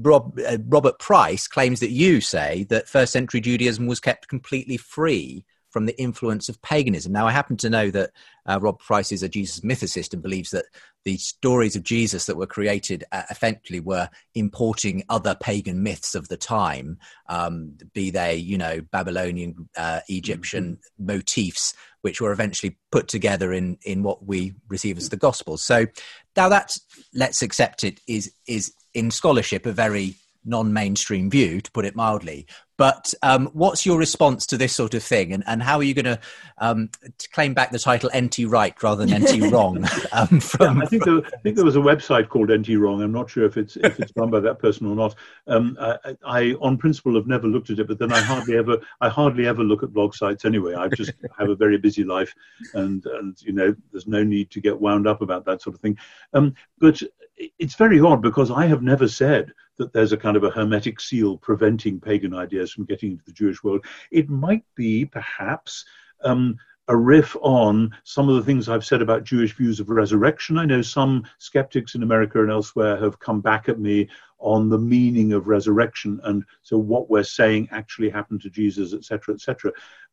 Robert Price claims that you say that first century Judaism was kept completely free from the influence of paganism. Now, I happen to know that Rob Price is a Jesus mythicist and believes that the stories of Jesus that were created effectively were importing other pagan myths of the time, be they, Babylonian, Egyptian motifs, which were eventually put together in what we receive as the Gospels. So now that's, let's accept it, is in scholarship a very non-mainstream view, to put it mildly. But what's your response to this sort of thing, and how are you going to claim back the title NT Right rather than NT Wrong? I think there was a website called NT Wrong. I'm not sure if it's run by that person or not. I on principle have never looked at it, but then I hardly ever look at blog sites anyway. I just have a very busy life, and there's no need to get wound up about that sort of thing. But it's very odd, because I have never said that there's a kind of a hermetic seal preventing pagan ideas from getting into the Jewish world. It might be, perhaps, a riff on some of the things I've said about Jewish views of resurrection. I know some skeptics in America and elsewhere have come back at me on the meaning of resurrection, and so what we're saying actually happened to Jesus, etc., etc.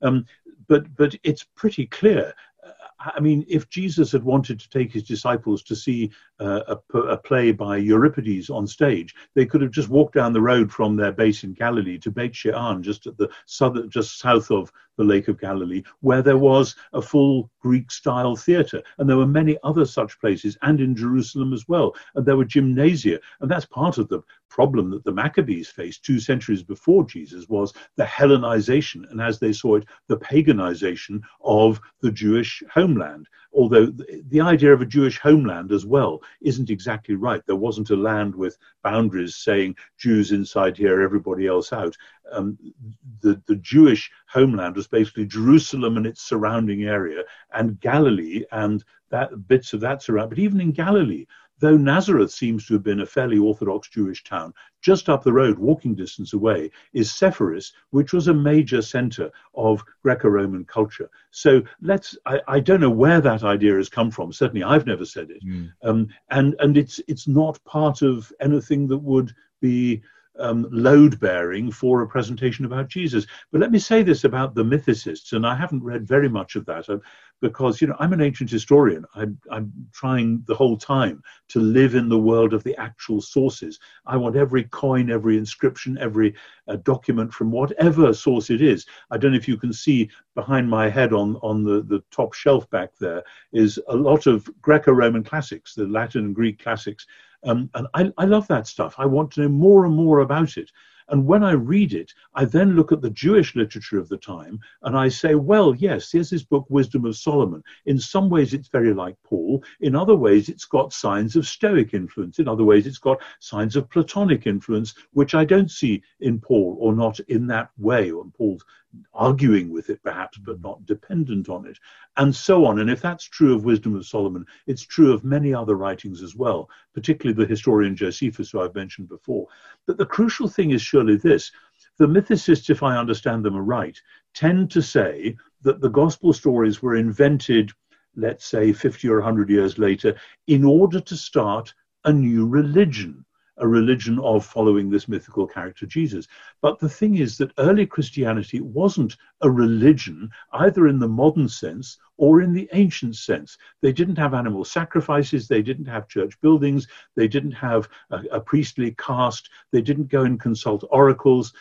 But it's pretty clear. I mean, if Jesus had wanted to take his disciples to see a play by Euripides on stage, they could have just walked down the road from their base in Galilee to Beit She'an, just south of the Lake of Galilee, where there was a full Greek-style theatre. And there were many other such places, and in Jerusalem as well. And there were gymnasia. And that's part of the problem that the Maccabees faced 2 centuries before Jesus, was the Hellenization, and as they saw it, the paganization of the Jewish homeland. Although the idea of a Jewish homeland as well isn't exactly right. There wasn't a land with boundaries saying Jews inside here, everybody else out. The Jewish homeland was basically Jerusalem and its surrounding area, and Galilee and bits of that surround. But even in Galilee, though Nazareth seems to have been a fairly Orthodox Jewish town, just up the road, walking distance away, is Sepphoris, which was a major center of Greco-Roman culture. So I don't know where that idea has come from. Certainly I've never said it. And it's not part of anything that would be load-bearing for a presentation about Jesus. But let me say this about the mythicists, and I haven't read very much of that, because I'm an ancient historian. I'm trying the whole time to live in the world of the actual sources. I want every coin, every inscription, every document from whatever source it is. I don't know if you can see behind my head on the top shelf back there is a lot of Greco-Roman classics, the Latin and Greek classics. And I love that stuff. I want to know more and more about it. And when I read it, I then look at the Jewish literature of the time and I say, well, yes, here's this book, Wisdom of Solomon. In some ways, it's very like Paul. In other ways, it's got signs of Stoic influence. In other ways, it's got signs of Platonic influence, which I don't see in Paul, or not in that way. And Paul's arguing with it, perhaps, but not dependent on it, and so on. And if that's true of Wisdom of Solomon, it's true of many other writings as well, particularly the historian Josephus, who I've mentioned before. But the crucial thing is surely this: the mythicists, if I understand them right, tend to say that the gospel stories were invented, let's say 50 or 100 years later, in order to start a new religion, a religion of following this mythical character Jesus. But the thing is that early Christianity wasn't a religion, either in the modern sense or in the ancient sense. They didn't have animal sacrifices, they didn't have church buildings, they didn't have a priestly caste, they didn't go and consult oracles.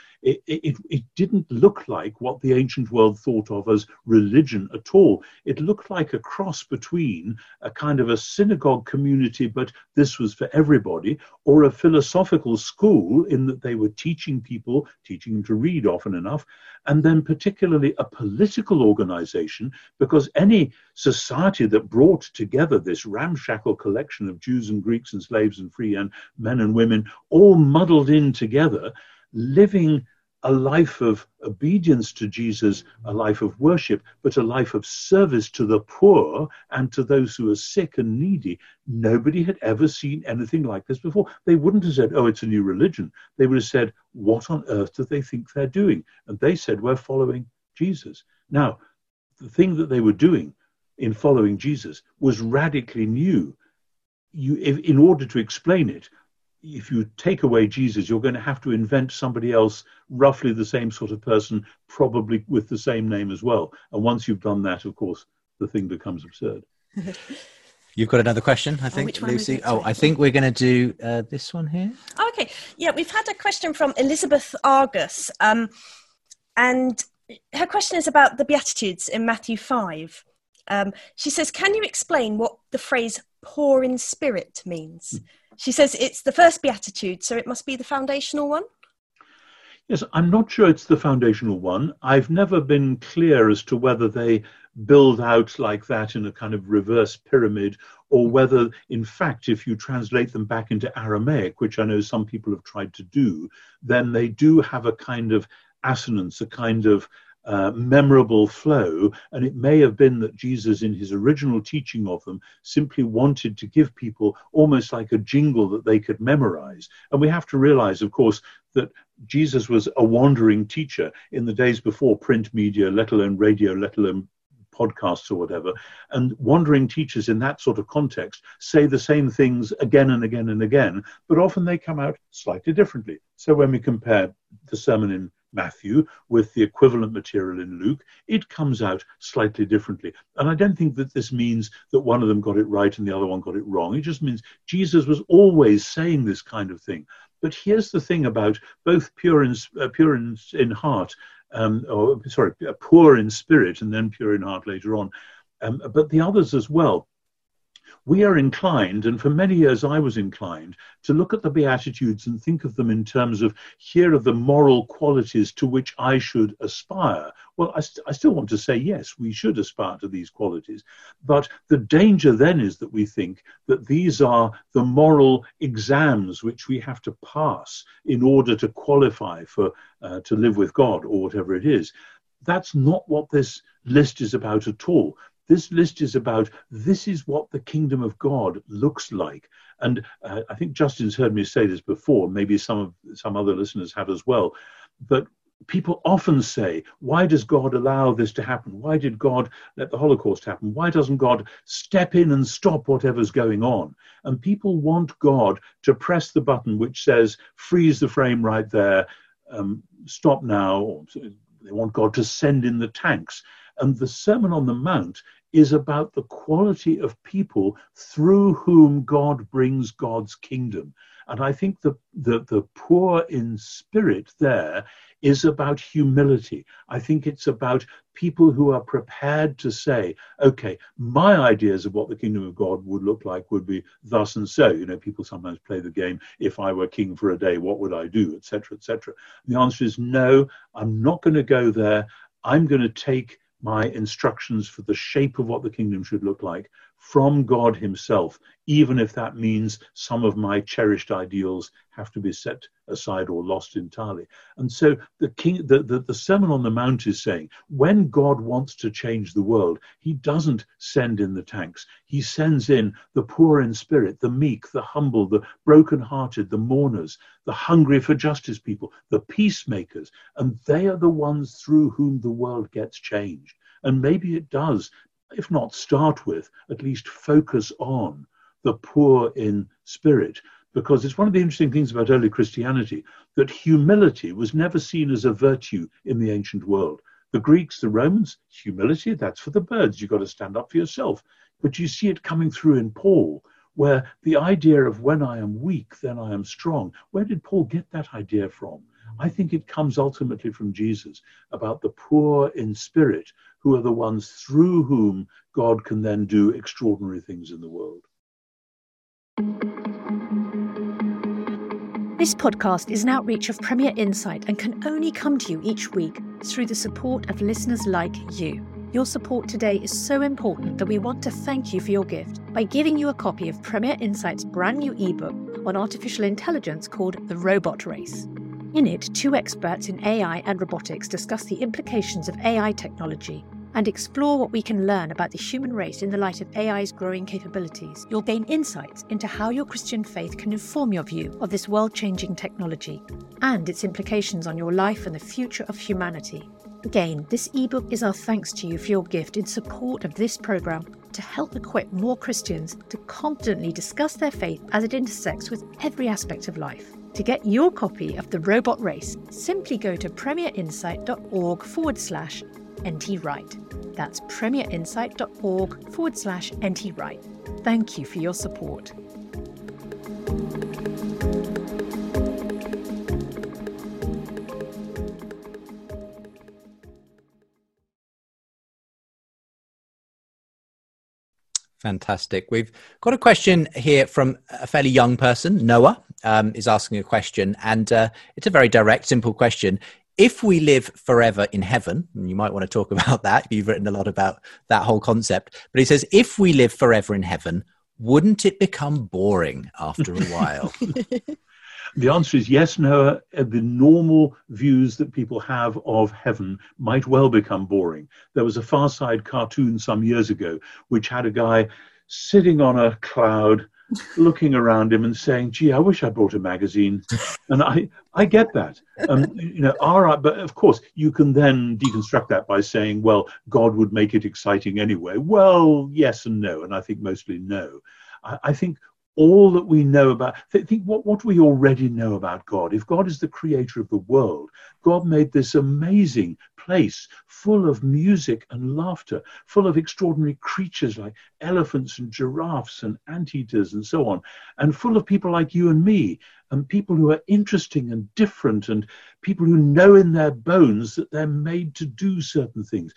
It didn't look like what the ancient world thought of as religion at all. It looked like a cross between a kind of a synagogue community, but this was for everybody, or a philosophical school in that they were teaching people, teaching them to read often enough, and then particularly a political organization, because any society that brought together this ramshackle collection of Jews and Greeks and slaves and free and men and women all muddled in together, living a life of obedience to Jesus, a life of worship, but a life of service to the poor and to those who are sick and needy. Nobody had ever seen anything like this before. They wouldn't have said, oh, it's a new religion. They would have said, what on earth do they think they're doing? And they said, we're following Jesus. Now, the thing that they were doing in following Jesus was radically new. In order to explain it, if you take away Jesus, you're going to have to invent somebody else, roughly the same sort of person, probably with the same name as well. And once you've done that, of course, the thing becomes absurd. You've got another question, I think, Lucy. I think we're going to do this one here. Okay. Yeah, we've had a question from Elizabeth Argus. And her question is about the Beatitudes in Matthew 5. She says, can you explain what the phrase poor in spirit means? She says it's the first Beatitude, so it must be the foundational one. Yes, I'm not sure it's the foundational one. I've never been clear as to whether they build out like that in a kind of reverse pyramid, or whether, in fact, if you translate them back into Aramaic, which I know some people have tried to do, then they do have a kind of assonance, a kind of memorable flow. And it may have been that Jesus, in his original teaching of them, simply wanted to give people almost like a jingle that they could memorize. And we have to realize, of course, that Jesus was a wandering teacher in the days before print media, let alone radio, let alone podcasts or whatever. And wandering teachers in that sort of context say the same things again and again and again, but often they come out slightly differently. So when we compare the sermon in Matthew with the equivalent material in Luke, it comes out slightly differently. And I don't think that this means that one of them got it right and the other one got it wrong. It just means Jesus was always saying this kind of thing. But here's the thing about both poor in heart, poor in spirit and then pure in heart later on, but the others as well. We are inclined, and for many years I was inclined, to look at the Beatitudes and think of them in terms of, here are the moral qualities to which I should aspire. Well, I still want to say, yes, we should aspire to these qualities. But the danger then is that we think that these are the moral exams which we have to pass in order to qualify for to live with God or whatever it is. That's not what this list is about at all. This list is about, this is what the kingdom of God looks like. And I think Justin's heard me say this before, maybe some other listeners have as well. But people often say, why does God allow this to happen? Why did God let the Holocaust happen? Why doesn't God step in and stop whatever's going on? And people want God to press the button which says, freeze the frame right there, stop now. Or they want God to send in the tanks. And the Sermon on the Mount is about the quality of people through whom God brings God's kingdom. And I think the poor in spirit there is about humility. I think it's about people who are prepared to say, okay, my ideas of what the kingdom of God would look like would be thus and so. You know, people sometimes play the game, if I were king for a day, what would I do, etc., etc. The answer is no, I'm not going to go there. I'm going to take my instructions for the shape of what the kingdom should look like from God himself, even if that means some of my cherished ideals have to be set aside or lost entirely. And so the Sermon on the Mount is saying, when God wants to change the world, he doesn't send in the tanks. He sends in the poor in spirit, the meek, the humble, the brokenhearted, the mourners, the hungry for justice people, the peacemakers, and they are the ones through whom the world gets changed. And maybe it does, if not start with, at least focus on the poor in spirit. Because it's one of the interesting things about early Christianity, that humility was never seen as a virtue in the ancient world. The Greeks, the Romans, humility, that's for the birds. You've got to stand up for yourself. But you see it coming through in Paul, where the idea of when I am weak, then I am strong. Where did Paul get that idea from? I think it comes ultimately from Jesus, about the poor in spirit, who are the ones through whom God can then do extraordinary things in the world. This podcast is an outreach of Premier Insight and can only come to you each week through the support of listeners like you. Your support today is so important that we want to thank you for your gift by giving you a copy of Premier Insight's brand new ebook on artificial intelligence called The Robot Race. In it, two experts in AI and robotics discuss the implications of AI technology and explore what we can learn about the human race in the light of AI's growing capabilities. You'll gain insights into how your Christian faith can inform your view of this world-changing technology and its implications on your life and the future of humanity. Again, this ebook is our thanks to you for your gift in support of this programme to help equip more Christians to confidently discuss their faith as it intersects with every aspect of life. To get your copy of The Robot Race, simply go to premierinsight.org/NTWrite. That's premierinsight.org/NTWrite. Thank you for your support. Fantastic. We've got a question here from a fairly young person. Noah is asking a question, and it's a very direct, simple question. If we live forever in heaven, and you might want to talk about that, you've written a lot about that whole concept, but he says, if we live forever in heaven, wouldn't it become boring after a while? The answer is yes, Noah. The normal views that people have of heaven might well become boring. There was a Far Side cartoon some years ago which had a guy sitting on a cloud, looking around him and saying, gee, I wish I brought a magazine. And I get that. All right, but of course, you can then deconstruct that by saying, well, God would make it exciting anyway. Well, yes and no, and I think mostly no. I think all that we know about, think what we already know about God. If God is the creator of the world, God made this amazing place full of music and laughter, full of extraordinary creatures like elephants and giraffes and anteaters and so on, and full of people like you and me, and people who are interesting and different, and people who know in their bones that they're made to do certain things.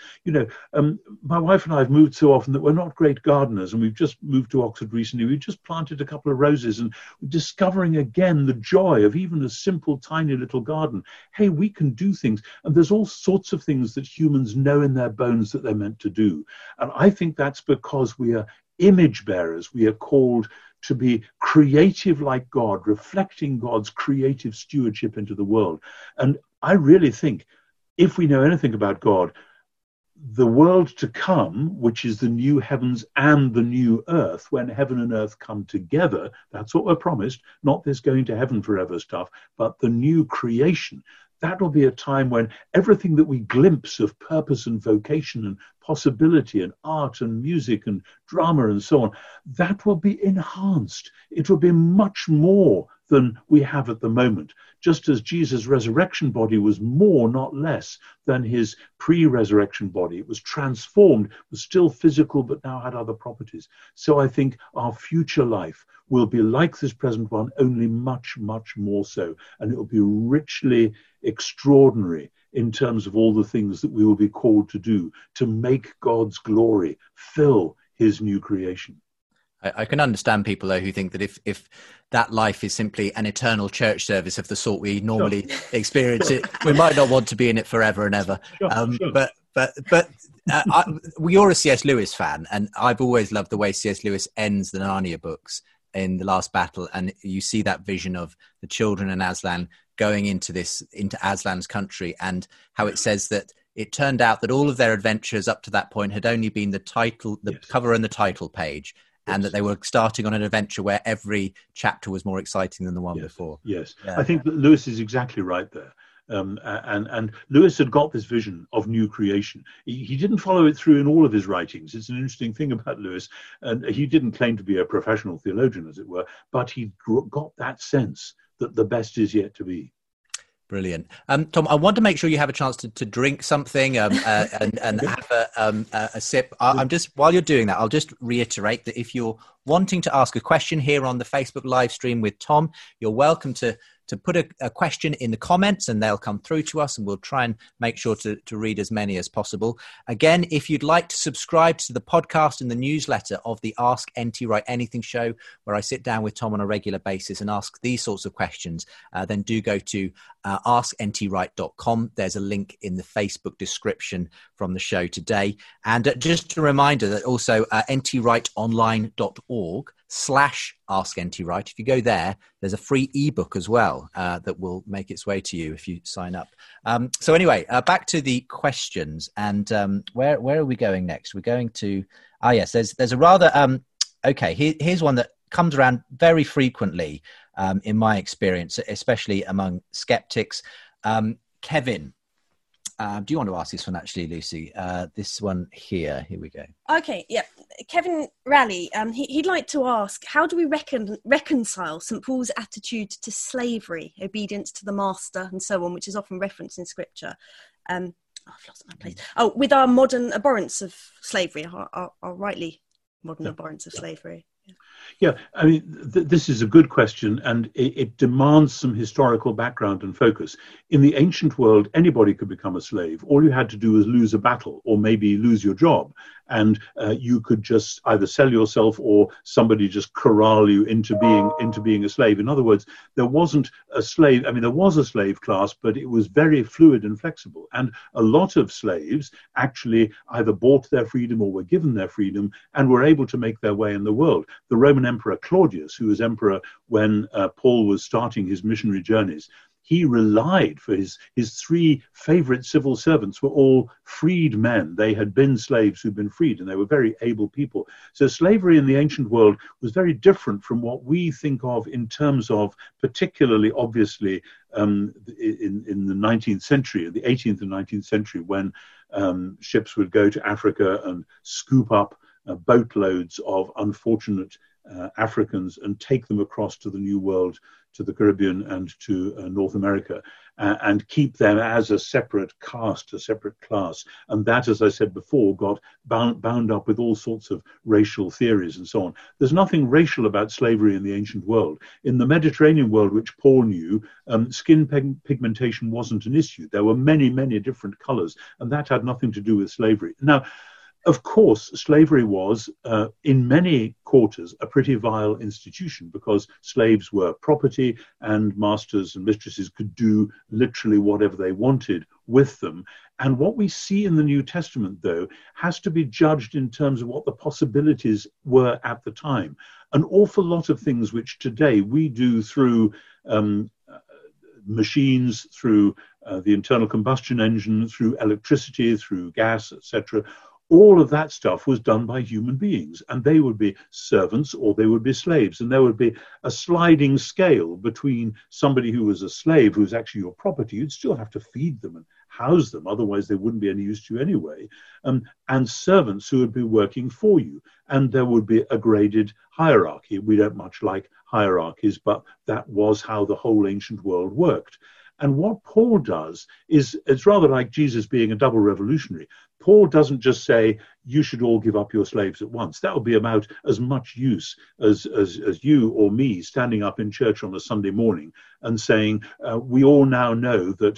My wife and I have moved so often that we're not great gardeners, and we've just moved to Oxford recently. We've just planted a couple of roses, and we're discovering again the joy of even a simple, tiny little garden. Hey, we can do things, and there's all sorts of things that humans know in their bones that they're meant to do. And I think that's because we are image bearers. We are called to be creative like God, reflecting God's creative stewardship into the world. And I really think if we know anything about God, the world to come, which is the new heavens and the new earth, when heaven and earth come together, that's what we're promised, not this going to heaven forever stuff, but the new creation. That will be a time when everything that we glimpse of purpose and vocation and possibility and art and music and drama and so on, that will be enhanced. It will be much more than we have at the moment, just as Jesus' resurrection body was more, not less, than his pre-resurrection body. It was transformed, was still physical, but now had other properties. So I think our future life will be like this present one, only much, much more so. And it will be richly extraordinary in terms of all the things that we will be called to do to make God's glory fill his new creation. I can understand people, though, who think that if that life is simply an eternal church service of the sort we normally experience it, we might not want to be in it forever and ever. Sure. But you're a C.S. Lewis fan, and I've always loved the way C.S. Lewis ends the Narnia books in The Last Battle, and you see that vision of the children and Aslan going into Aslan's country, and how it says that it turned out that all of their adventures up to that point had only been the title, the cover and the title page. And that they were starting on an adventure where every chapter was more exciting than the one before. Yes, I think that Lewis is exactly right there. And Lewis had got this vision of new creation. He didn't follow it through in all of his writings. It's an interesting thing about Lewis. And he didn't claim to be a professional theologian, as it were, but he got that sense that the best is yet to be. Brilliant. Tom, I want to make sure you have a chance to drink something and have a sip. While you're doing that, I'll just reiterate that if you're wanting to ask a question here on the Facebook live stream with Tom, you're welcome to put a question in the comments, and they'll come through to us, and we'll try and make sure to read as many as possible. Again, if you'd like to subscribe to the podcast and the newsletter of the Ask NT Write Anything show, where I sit down with Tom on a regular basis and ask these sorts of questions, then do go to asktwrite.com. There's a link in the Facebook description from the show today. And just a reminder that also ntwriteonline.org/AskNTWrite. If you go there, there's a free ebook as well that will make its way to you if you sign up. So anyway, back to the questions, and where are we going next? We're going to yes, there's a rather here's one that comes around very frequently in my experience, especially among skeptics. Kevin Do you want to ask this one actually, Lucy? This one here we go. Okay, yeah. Kevin Raleigh, he'd like to ask, how do we reconcile St. Paul's attitude to slavery, obedience to the master and so on, which is often referenced in scripture? I've lost my place. With our modern abhorrence of slavery, our rightly modern abhorrence of slavery. Yeah, I mean, this is a good question, and it demands some historical background and focus. In the ancient world, anybody could become a slave. All you had to do was lose a battle or maybe lose your job, and you could just either sell yourself or somebody just corral you into being a slave. In other words, there wasn't a slave. I mean, there was a slave class, but it was very fluid and flexible. And a lot of slaves actually either bought their freedom or were given their freedom and were able to make their way in the world. The Roman Emperor Claudius, who was emperor when Paul was starting his missionary journeys, he relied for his three favorite civil servants were all freed men. They had been slaves who'd been freed, and they were very able people. So slavery in the ancient world was very different from what we think of in terms of, particularly obviously in the 19th century, the 18th and 19th century, when ships would go to Africa and scoop up boatloads of unfortunate Africans and take them across to the New World, to the Caribbean and to North America, and keep them as a separate caste, a separate class. And that, as I said before, got bound up with all sorts of racial theories and so on. There's nothing racial about slavery in the ancient world. In the Mediterranean world, which Paul knew, skin pigmentation wasn't an issue. There were many, many different colors, and that had nothing to do with slavery. Now, of course, slavery was, in many quarters, a pretty vile institution because slaves were property and masters and mistresses could do literally whatever they wanted with them. And what we see in the New Testament, though, has to be judged in terms of what the possibilities were at the time. An awful lot of things which today we do through machines, through the internal combustion engine, through electricity, through gas, etc., all of that stuff was done by human beings, and they would be servants or they would be slaves, and there would be a sliding scale between somebody who was a slave, who's actually your property. You'd still have to feed them and house them, otherwise they wouldn't be any use to you anyway, and servants who would be working for you, and there would be a graded hierarchy. We don't much like hierarchies, but that was how the whole ancient world worked. And what Paul does is, it's rather like Jesus being a double revolutionary. Paul doesn't just say, you should all give up your slaves at once. That would be about as much use as you or me standing up in church on a Sunday morning and saying, we all now know that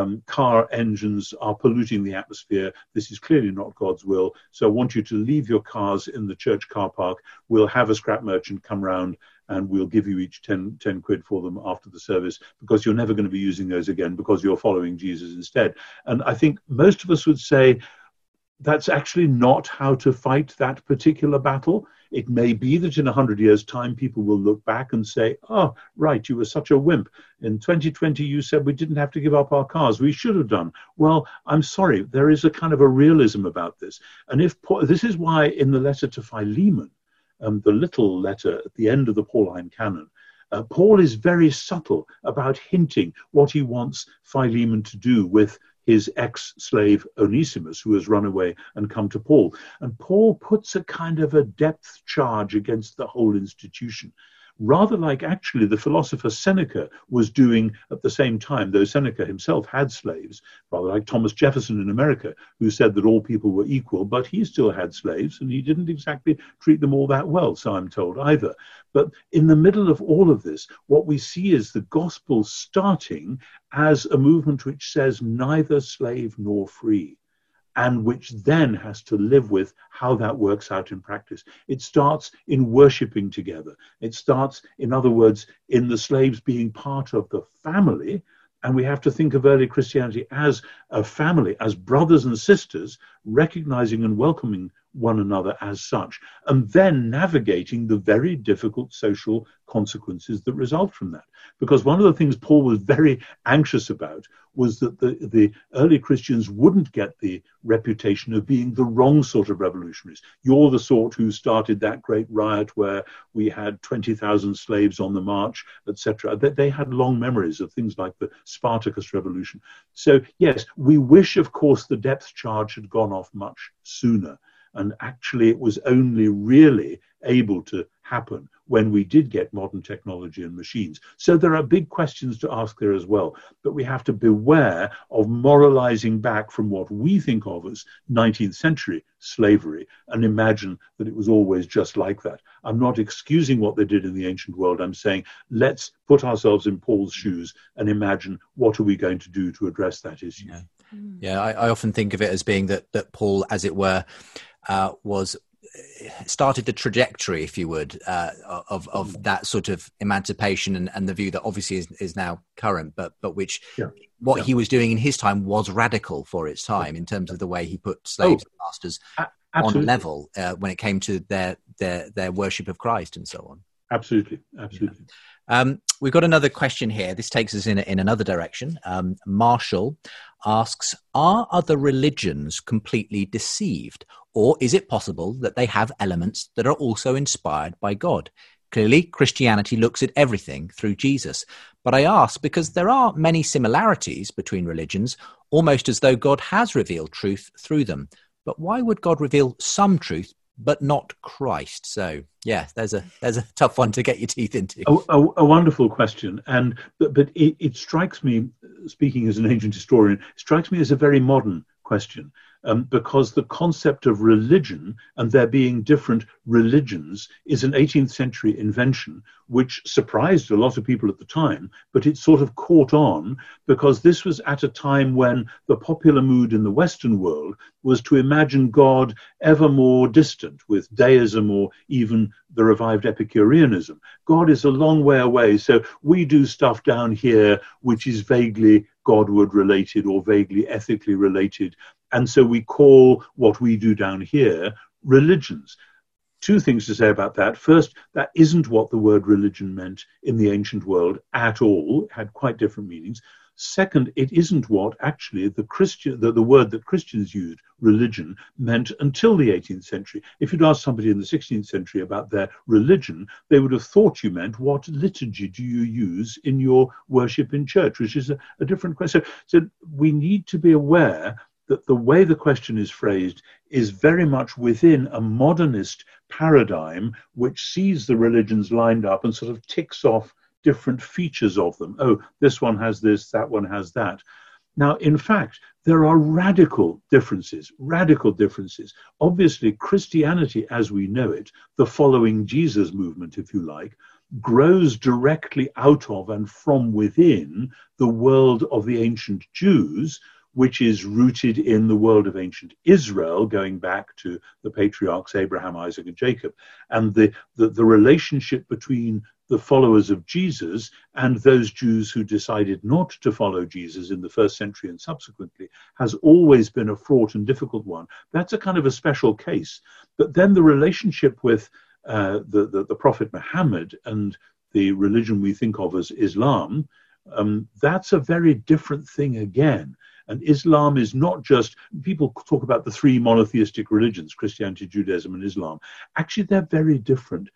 car engines are polluting the atmosphere. This is clearly not God's will. So I want you to leave your cars in the church car park. We'll have a scrap merchant come round and we'll give you each 10 quid for them after the service, because you're never going to be using those again because you're following Jesus instead. And I think most of us would say that's actually not how to fight that particular battle. It may be that in 100 years' time, people will look back and say, oh, right, you were such a wimp. In 2020, you said we didn't have to give up our cars. We should have done. Well, I'm sorry. There is a kind of a realism about this. And this is why in the letter to Philemon, the little letter at the end of the Pauline canon, Paul is very subtle about hinting what he wants Philemon to do with his ex-slave Onesimus, who has run away and come to Paul. And Paul puts a kind of a depth charge against the whole institution, rather like actually the philosopher Seneca was doing at the same time, though Seneca himself had slaves, rather like Thomas Jefferson in America, who said that all people were equal, but he still had slaves, and he didn't exactly treat them all that well, so I'm told, either. But in the middle of all of this, what we see is the gospel starting as a movement which says neither slave nor free, and which then has to live with how that works out in practice. It starts in worshipping together. It starts, in other words, in the slaves being part of the family, and we have to think of early Christianity as a family, as brothers and sisters, recognizing and welcoming one another as such, and then navigating the very difficult social consequences that result from that. Because one of the things Paul was very anxious about was that the early Christians wouldn't get the reputation of being the wrong sort of revolutionaries. You're the sort who started that great riot where we had 20,000 slaves on the march, etc. They had long memories of things like the Spartacus Revolution. So, yes, we wish, of course, the depth charge had gone off much sooner. And actually, it was only really able to happen when we did get modern technology and machines. So there are big questions to ask there as well. But we have to beware of moralizing back from what we think of as 19th century slavery and imagine that it was always just like that. I'm not excusing what they did in the ancient world. I'm saying let's put ourselves in Paul's shoes and imagine what are we going to do to address that issue. Yeah, I often think of it as being that Paul, as it were, started the trajectory, if you would, of that sort of emancipation and the view that obviously is now current, but which he was doing in his time was radical for its time in terms of the way he put slaves and masters on a level when it came to their worship of Christ and so on. Absolutely. We've got another question here. This takes us in another direction. Marshall asks, are other religions completely deceived? Or is it possible that they have elements that are also inspired by God? Clearly, Christianity looks at everything through Jesus. But I ask because there are many similarities between religions, almost as though God has revealed truth through them. But why would God reveal some truth but not Christ? So, yeah, there's a tough one to get your teeth into. A wonderful question. But it strikes me, speaking as an ancient historian, it strikes me as a very modern question. Because the concept of religion and there being different religions is an 18th century invention, which surprised a lot of people at the time, but it sort of caught on because this was at a time when the popular mood in the Western world was to imagine God ever more distant with deism or even the revived Epicureanism. God is a long way away, so we do stuff down here which is vaguely Godward related or vaguely ethically related. And so we call what we do down here religions. Two things to say about that. First, that isn't what the word religion meant in the ancient world at all. It had quite different meanings. Second, it isn't what actually the word that Christians used, religion, meant until the 18th century. If you'd asked somebody in the 16th century about their religion, they would have thought you meant what liturgy do you use in your worship in church, which is a different question. So we need to be aware that the way the question is phrased is very much within a modernist paradigm which sees the religions lined up and sort of ticks off different features of them. Oh, this one has this, that one has that. Now, in fact, there are radical differences. Obviously, Christianity as we know it, the following Jesus movement, if you like, grows directly out of and from within the world of the ancient Jews, which is rooted in the world of ancient Israel, going back to the patriarchs Abraham, Isaac, and Jacob. And the relationship between the followers of Jesus and those Jews who decided not to follow Jesus in the first century and subsequently has always been a fraught and difficult one. That's a kind of a special case. But then the relationship with the Prophet Muhammad and the religion we think of as Islam, that's a very different thing again. And Islam is not just, people talk about the three monotheistic religions, Christianity, Judaism, and Islam. Actually, they're very different.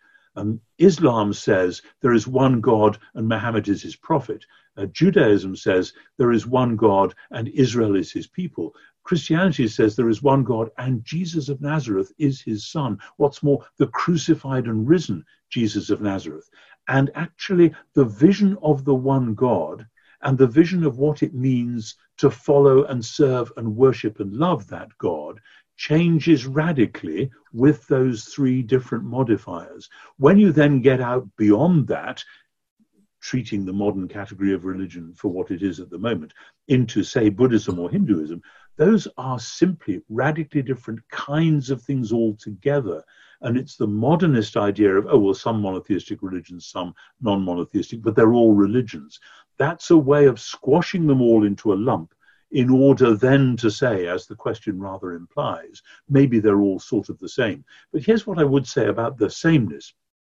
Islam says there is one God and Muhammad is his prophet. Judaism says there is one God and Israel is his people. Christianity says there is one God and Jesus of Nazareth is his son. What's more, the crucified and risen Jesus of Nazareth. And actually, the vision of the one God and the vision of what it means to follow and serve and worship and love that God changes radically with those three different modifiers. When you then get out beyond that, treating the modern category of religion for what it is at the moment, into, say, Buddhism or Hinduism, those are simply radically different kinds of things altogether. And it's the modernist idea of, oh, well, some monotheistic religions, some non-monotheistic, but they're all religions. That's a way of squashing them all into a lump in order then to say, as the question rather implies, maybe they're all sort of the same. But here's what I would say about the sameness.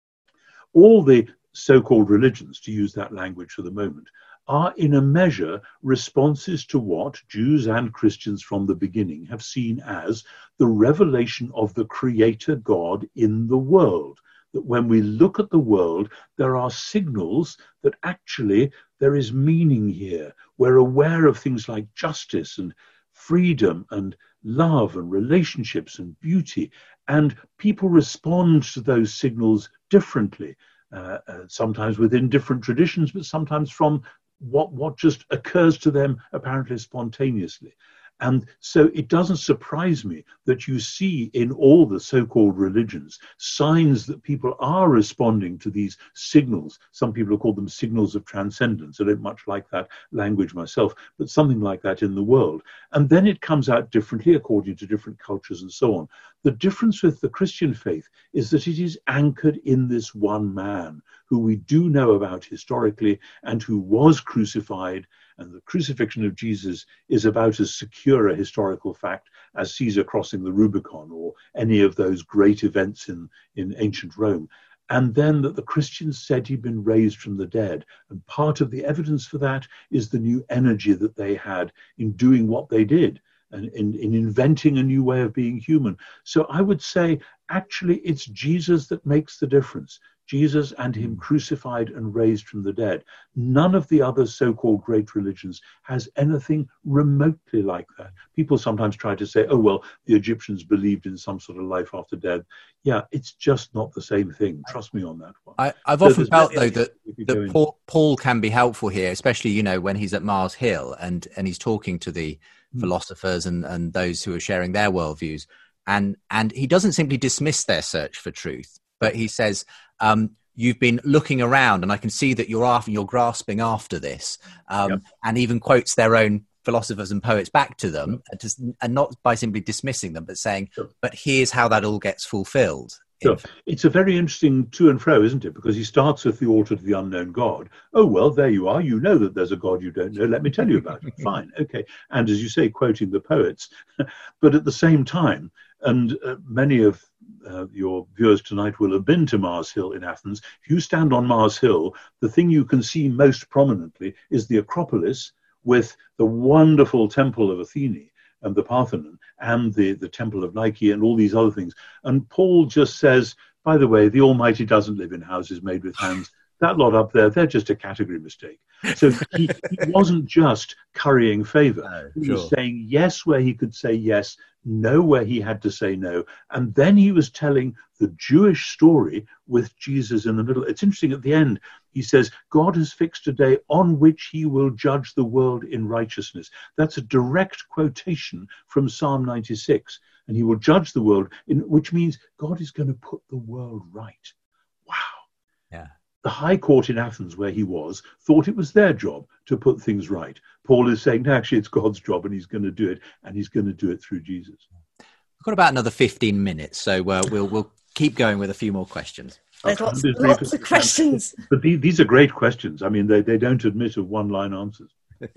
All the so-called religions, to use that language for the moment, are in a measure responses to what Jews and Christians from the beginning have seen as the revelation of the Creator God in the world. That when we look at the world, there are signals that actually there is meaning here. We're aware of things like justice and freedom and love and relationships and beauty. And people respond to those signals differently, sometimes within different traditions, but sometimes from what just occurs to them apparently spontaneously. And so it doesn't surprise me that you see in all the so-called religions signs that people are responding to these signals. Some people have called them signals of transcendence. I don't much like that language myself, but something like that in the world. And then it comes out differently according to different cultures and so on. The difference with the Christian faith is that it is anchored in this one man who we do know about historically and who was crucified. And the crucifixion of Jesus is about as secure a historical fact as Caesar crossing the Rubicon or any of those great events in ancient Rome. And then that the Christians said he'd been raised from the dead. And part of the evidence for that is the new energy that they had in doing what they did and in inventing a new way of being human. So I would say, actually, it's Jesus that makes the difference. Jesus and him crucified and raised from the dead. None of the other so-called great religions has anything remotely like that. People sometimes try to say, oh, well, the Egyptians believed in some sort of life after death. Yeah, it's just not the same thing. Trust me on that one. I've often felt, though, that Paul can be helpful here, especially, you know, when he's at Mars Hill and he's talking to the philosophers and those who are sharing their worldviews. And he doesn't simply dismiss their search for truth, but he says, you've been looking around and I can see that you're grasping after this, and even quotes their own philosophers and poets back to them, and not by simply dismissing them, but saying, but here's how that all gets fulfilled. Sure. It's a very interesting to and fro, isn't it? Because he starts with the altar to the unknown God. Oh, well, there you are. You know that there's a God you don't know. Let me tell you about it. Fine. Okay. And as you say, quoting the poets. But at the same time, and many of your viewers tonight will have been to Mars Hill in Athens. If you stand on Mars Hill, the thing you can see most prominently is the Acropolis with the wonderful temple of Athene and the Parthenon and the temple of Nike and all these other things. And Paul just says, by the way, the Almighty doesn't live in houses made with hands. That lot up there, they're just a category mistake. So he wasn't just currying favor. He was saying yes where he could say yes, no where he had to say no. And then he was telling the Jewish story with Jesus in the middle. It's interesting, at the end, he says, God has fixed a day on which he will judge the world in righteousness. That's a direct quotation from Psalm 96. And he will judge the world, which means God is going to put the world right. Wow. Yeah. The High Court in Athens, where he was, thought it was their job to put things right. Paul is saying, no, actually, it's God's job, and he's going to do it, and he's going to do it through Jesus. We've got about another 15 minutes, so we'll keep going with a few more questions. There's lots of questions. But these are great questions. I mean, they don't admit of one-line answers.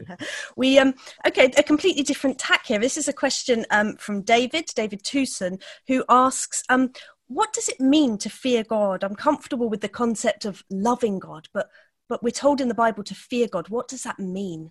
We okay, a completely different tack here. This is a question from David Tewson, who asks, what does it mean to fear God? I'm comfortable with the concept of loving God, but we're told in the Bible to fear God. What does that mean?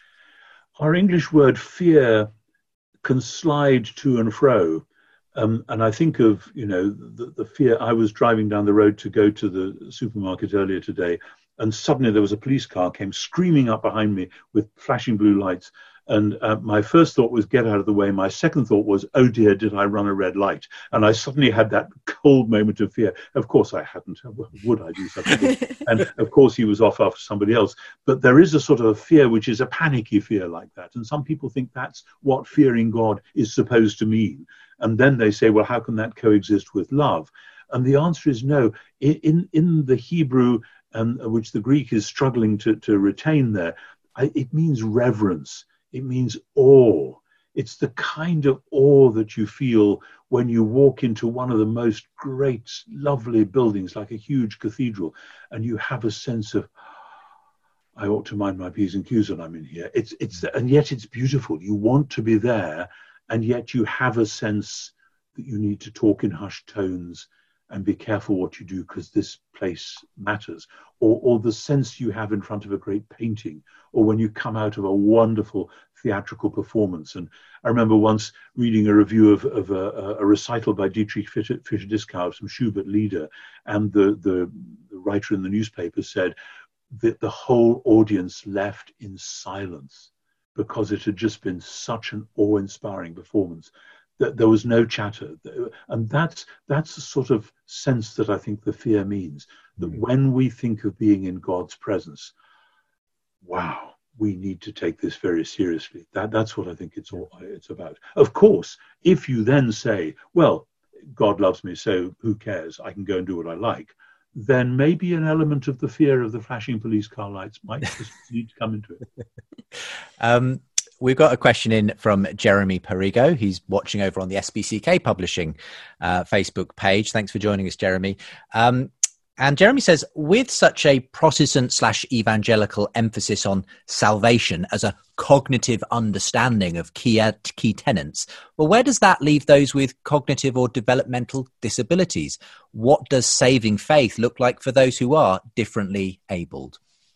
Our English word fear can slide to and fro. And I think of, the fear. I was driving down the road to go to the supermarket earlier today, and suddenly there was a police car came screaming up behind me with flashing blue lights. And my first thought was, get out of the way. My second thought was, oh dear, did I run a red light? And I suddenly had that cold moment of fear. Of course I hadn't. Would I do such a thing? And of course he was off after somebody else. But there is a sort of a fear which is a panicky fear like that. And some people think that's what fearing God is supposed to mean. And then they say, well, how can that coexist with love? And the answer is no. In the Hebrew, which the Greek is struggling to retain there, it means reverence. It means awe. It's the kind of awe that you feel when you walk into one of the most great, lovely buildings, like a huge cathedral, and you have a sense of, I ought to mind my P's and Q's when I'm in here. And yet it's beautiful. You want to be there, and yet you have a sense that you need to talk in hushed tones and be careful what you do because this place matters. Or the sense you have in front of a great painting, or when you come out of a wonderful theatrical performance. And I remember once reading a review of a recital by Dietrich Fischer-Dieskau, some Schubert Lieder, and the writer in the newspaper said that the whole audience left in silence because it had just been such an awe-inspiring performance. That there was no chatter, and that's the sort of sense that I think the fear means, that when we think of being in God's presence, wow, we need to take this very seriously. That's what I think it's about. Of course, if you then say, well, God loves me, so who cares? I can go and do what I like. Then maybe an element of the fear of the flashing police car lights might just need to come into it. We've got a question in from Jeremy Perigo. He's watching over on the SBCK Publishing Facebook page. Thanks for joining us, Jeremy. And Jeremy says, with such a Protestant/evangelical emphasis on salvation as a cognitive understanding of key tenets, well, where does that leave those with cognitive or developmental disabilities? What does saving faith look like for those who are differently abled?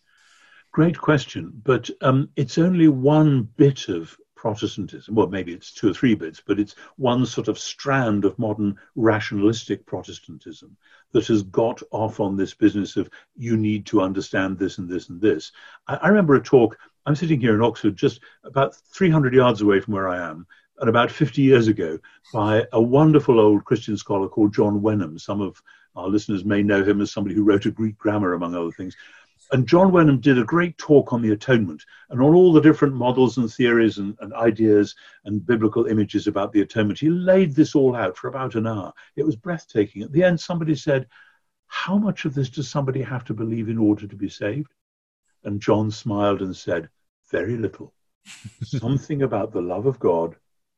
Great question, but it's only one bit of Protestantism. Well, maybe it's 2 or 3 bits, but it's one sort of strand of modern rationalistic Protestantism that has got off on this business of you need to understand this and this and this. I remember a talk, I'm sitting here in Oxford, just about 300 yards away from where I am, and about 50 years ago, by a wonderful old Christian scholar called John Wenham. Some of our listeners may know him as somebody who wrote a Greek grammar, among other things. And John Wenham did a great talk on the atonement and on all the different models and theories and ideas and biblical images about the atonement. He laid this all out for about an hour. It was breathtaking. At the end, somebody said, how much of this does somebody have to believe in order to be saved? And John smiled and said, very little. Something about the love of God,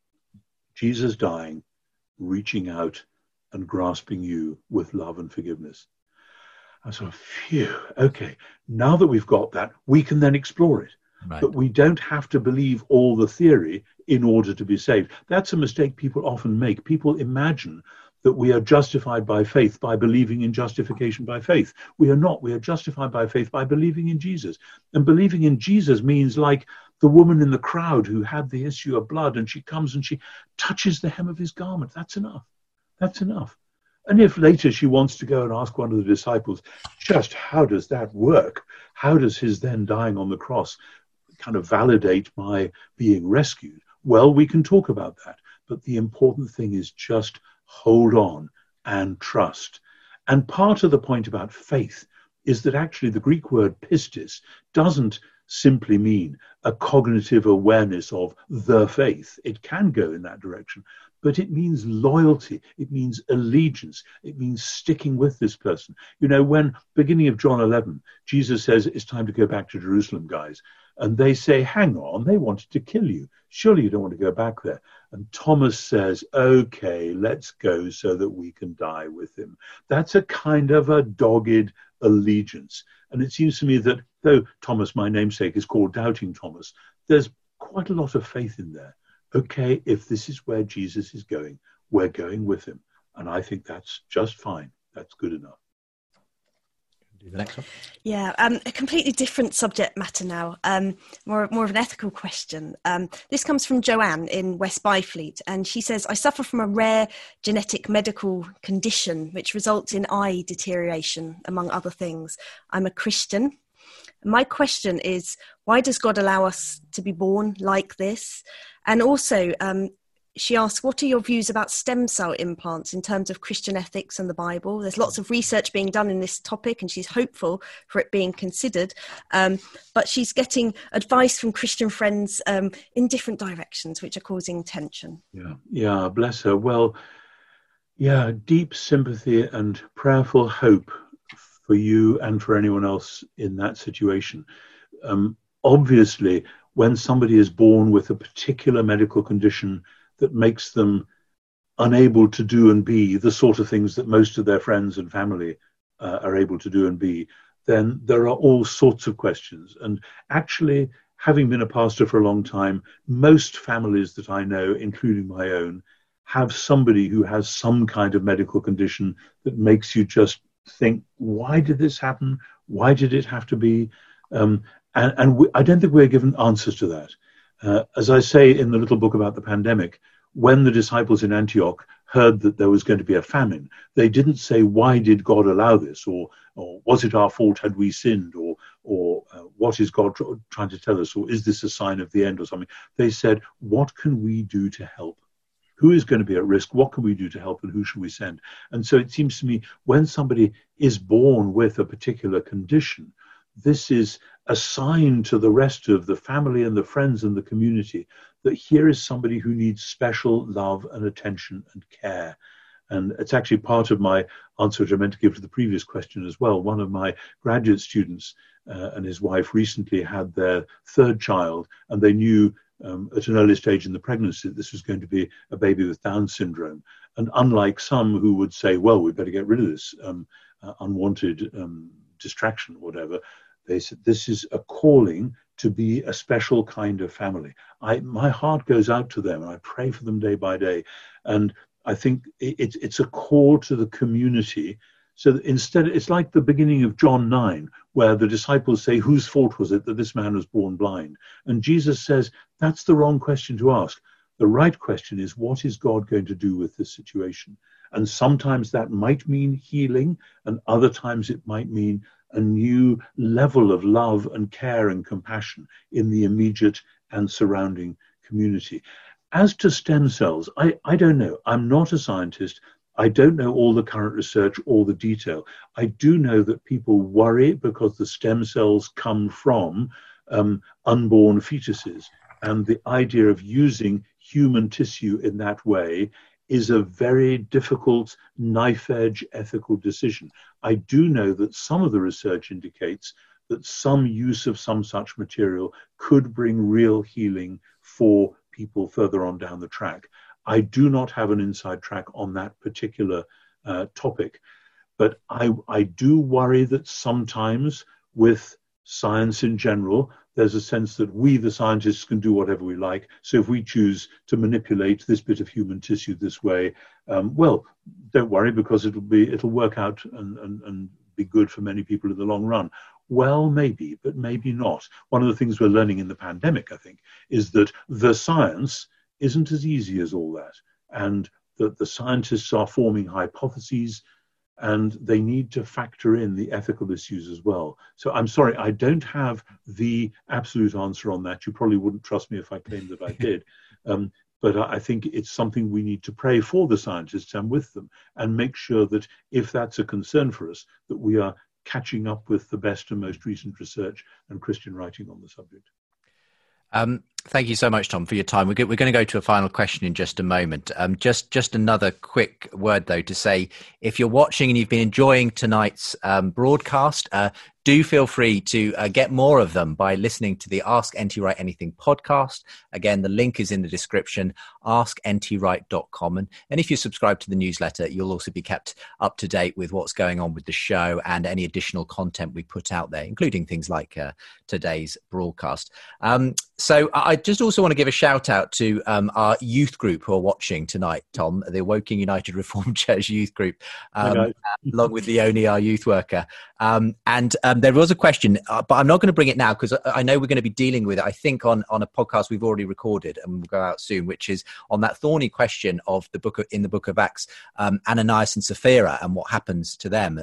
Jesus dying, reaching out and grasping you with love and forgiveness. I thought, phew, okay, now that we've got that, we can then explore it. Right. But we don't have to believe all the theory in order to be saved. That's a mistake people often make. People imagine that we are justified by faith by believing in justification by faith. We are not. We are justified by faith by believing in Jesus. And believing in Jesus means like the woman in the crowd who had the issue of blood, and she comes and she touches the hem of his garment. That's enough. That's enough. And if later she wants to go and ask one of the disciples, just how does that work? How does his then dying on the cross kind of validate my being rescued? Well, we can talk about that. But the important thing is just hold on and trust. And part of the point about faith is that actually the Greek word pistis doesn't simply mean a cognitive awareness of the faith. It can go in that direction. But it means loyalty, it means allegiance, it means sticking with this person. You know, when beginning of John 11, Jesus says, it's time to go back to Jerusalem, guys. And they say, hang on, they wanted to kill you. Surely you don't want to go back there. And Thomas says, okay, let's go so that we can die with him. That's a kind of a dogged allegiance. And it seems to me that though Thomas, my namesake, is called Doubting Thomas, there's quite a lot of faith in there. Okay, if this is where Jesus is going, we're going with him. And I think that's just fine. That's good enough. Do the next one. Yeah, a completely different subject matter now, more of an ethical question. This comes from Joanne in West Byfleet, and she says, I suffer from a rare genetic medical condition which results in eye deterioration, among other things. I'm a Christian. My question is, why does God allow us to be born like this? And also, she asks, what are your views about stem cell implants in terms of Christian ethics and the Bible? There's lots of research being done in this topic, and she's hopeful for it being considered. But she's getting advice from Christian friends in different directions, which are causing tension. Yeah, bless her. Well, yeah, deep sympathy and prayerful hope for you and for anyone else in that situation. Obviously, when somebody is born with a particular medical condition that makes them unable to do and be the sort of things that most of their friends and family are able to do and be, then there are all sorts of questions. And actually, having been a pastor for a long time, most families that I know, including my own, have somebody who has some kind of medical condition that makes you just think, why did this happen? Why did it have to be? I don't think we're given answers to that. As I say in the little book about the pandemic, when the disciples in Antioch heard that there was going to be a famine, they didn't say, why did God allow this? Or was it our fault? Had we sinned? Or what is God trying to tell us? Or is this a sign of the end or something? They said, what can we do to help? Who is going to be at risk? What can we do to help, and who should we send? And so it seems to me, when somebody is born with a particular condition, this is a sign to the rest of the family and the friends and the community that here is somebody who needs special love and attention and care. And it's actually part of my answer, which I meant to give to the previous question as well. One of my graduate students and his wife recently had their third child, and they knew at an early stage in the pregnancy that this was going to be a baby with Down syndrome. And unlike some who would say, well, we better get rid of this unwanted distraction or whatever, they said, this is a calling to be a special kind of family. My heart goes out to them, and I pray for them day by day. And I think it's a call to the community. So that instead, it's like the beginning of John 9, where the disciples say, whose fault was it that this man was born blind? And Jesus says, that's the wrong question to ask. The right question is, what is God going to do with this situation? And sometimes that might mean healing, and other times it might mean a new level of love and care and compassion in the immediate and surrounding community. As to stem cells, I don't know. I'm not a scientist. I don't know all the current research, all the detail. I do know that people worry because the stem cells come from unborn fetuses. And the idea of using human tissue in that way is a very difficult, knife-edge ethical decision. I do know that some of the research indicates that some use of some such material could bring real healing for people further on down the track. I do not have an inside track on that particular topic, but I do worry that sometimes with science in general, there's a sense that we, the scientists, can do whatever we like. So if we choose to manipulate this bit of human tissue this way, well, don't worry, because it'll work out and be good for many people in the long run. Well, maybe, but maybe not. One of the things we're learning in the pandemic, I think, is that the science isn't as easy as all that, and that the scientists are forming hypotheses, and they need to factor in the ethical issues as well. So I'm sorry, I don't have the absolute answer on that. You probably wouldn't trust me if I claimed that I did. But I think it's something we need to pray for the scientists and with them, and make sure that if that's a concern for us, that we are catching up with the best and most recent research and Christian writing on the subject. Thank you so much, Tom, for your time. We're going to go to a final question in just a moment. Just another quick word, though, to say, if you're watching and you've been enjoying tonight's broadcast, do feel free to get more of them by listening to the Ask NT Wright Anything podcast. Again, the link is in the description, asktwright.com. And if you subscribe to the newsletter, you'll also be kept up to date with what's going on with the show and any additional content we put out there, including things like today's broadcast. So I just also want to give a shout out to our youth group who are watching tonight, Tom, the Woking United Reformed Church youth group, along with Leonie, our youth worker. There was a question, but I'm not going to bring it now because I know we're going to be dealing with it, I think, on a podcast we've already recorded and will go out soon, which is on that thorny question of in the book of Acts, Ananias and Sapphira and what happens to them.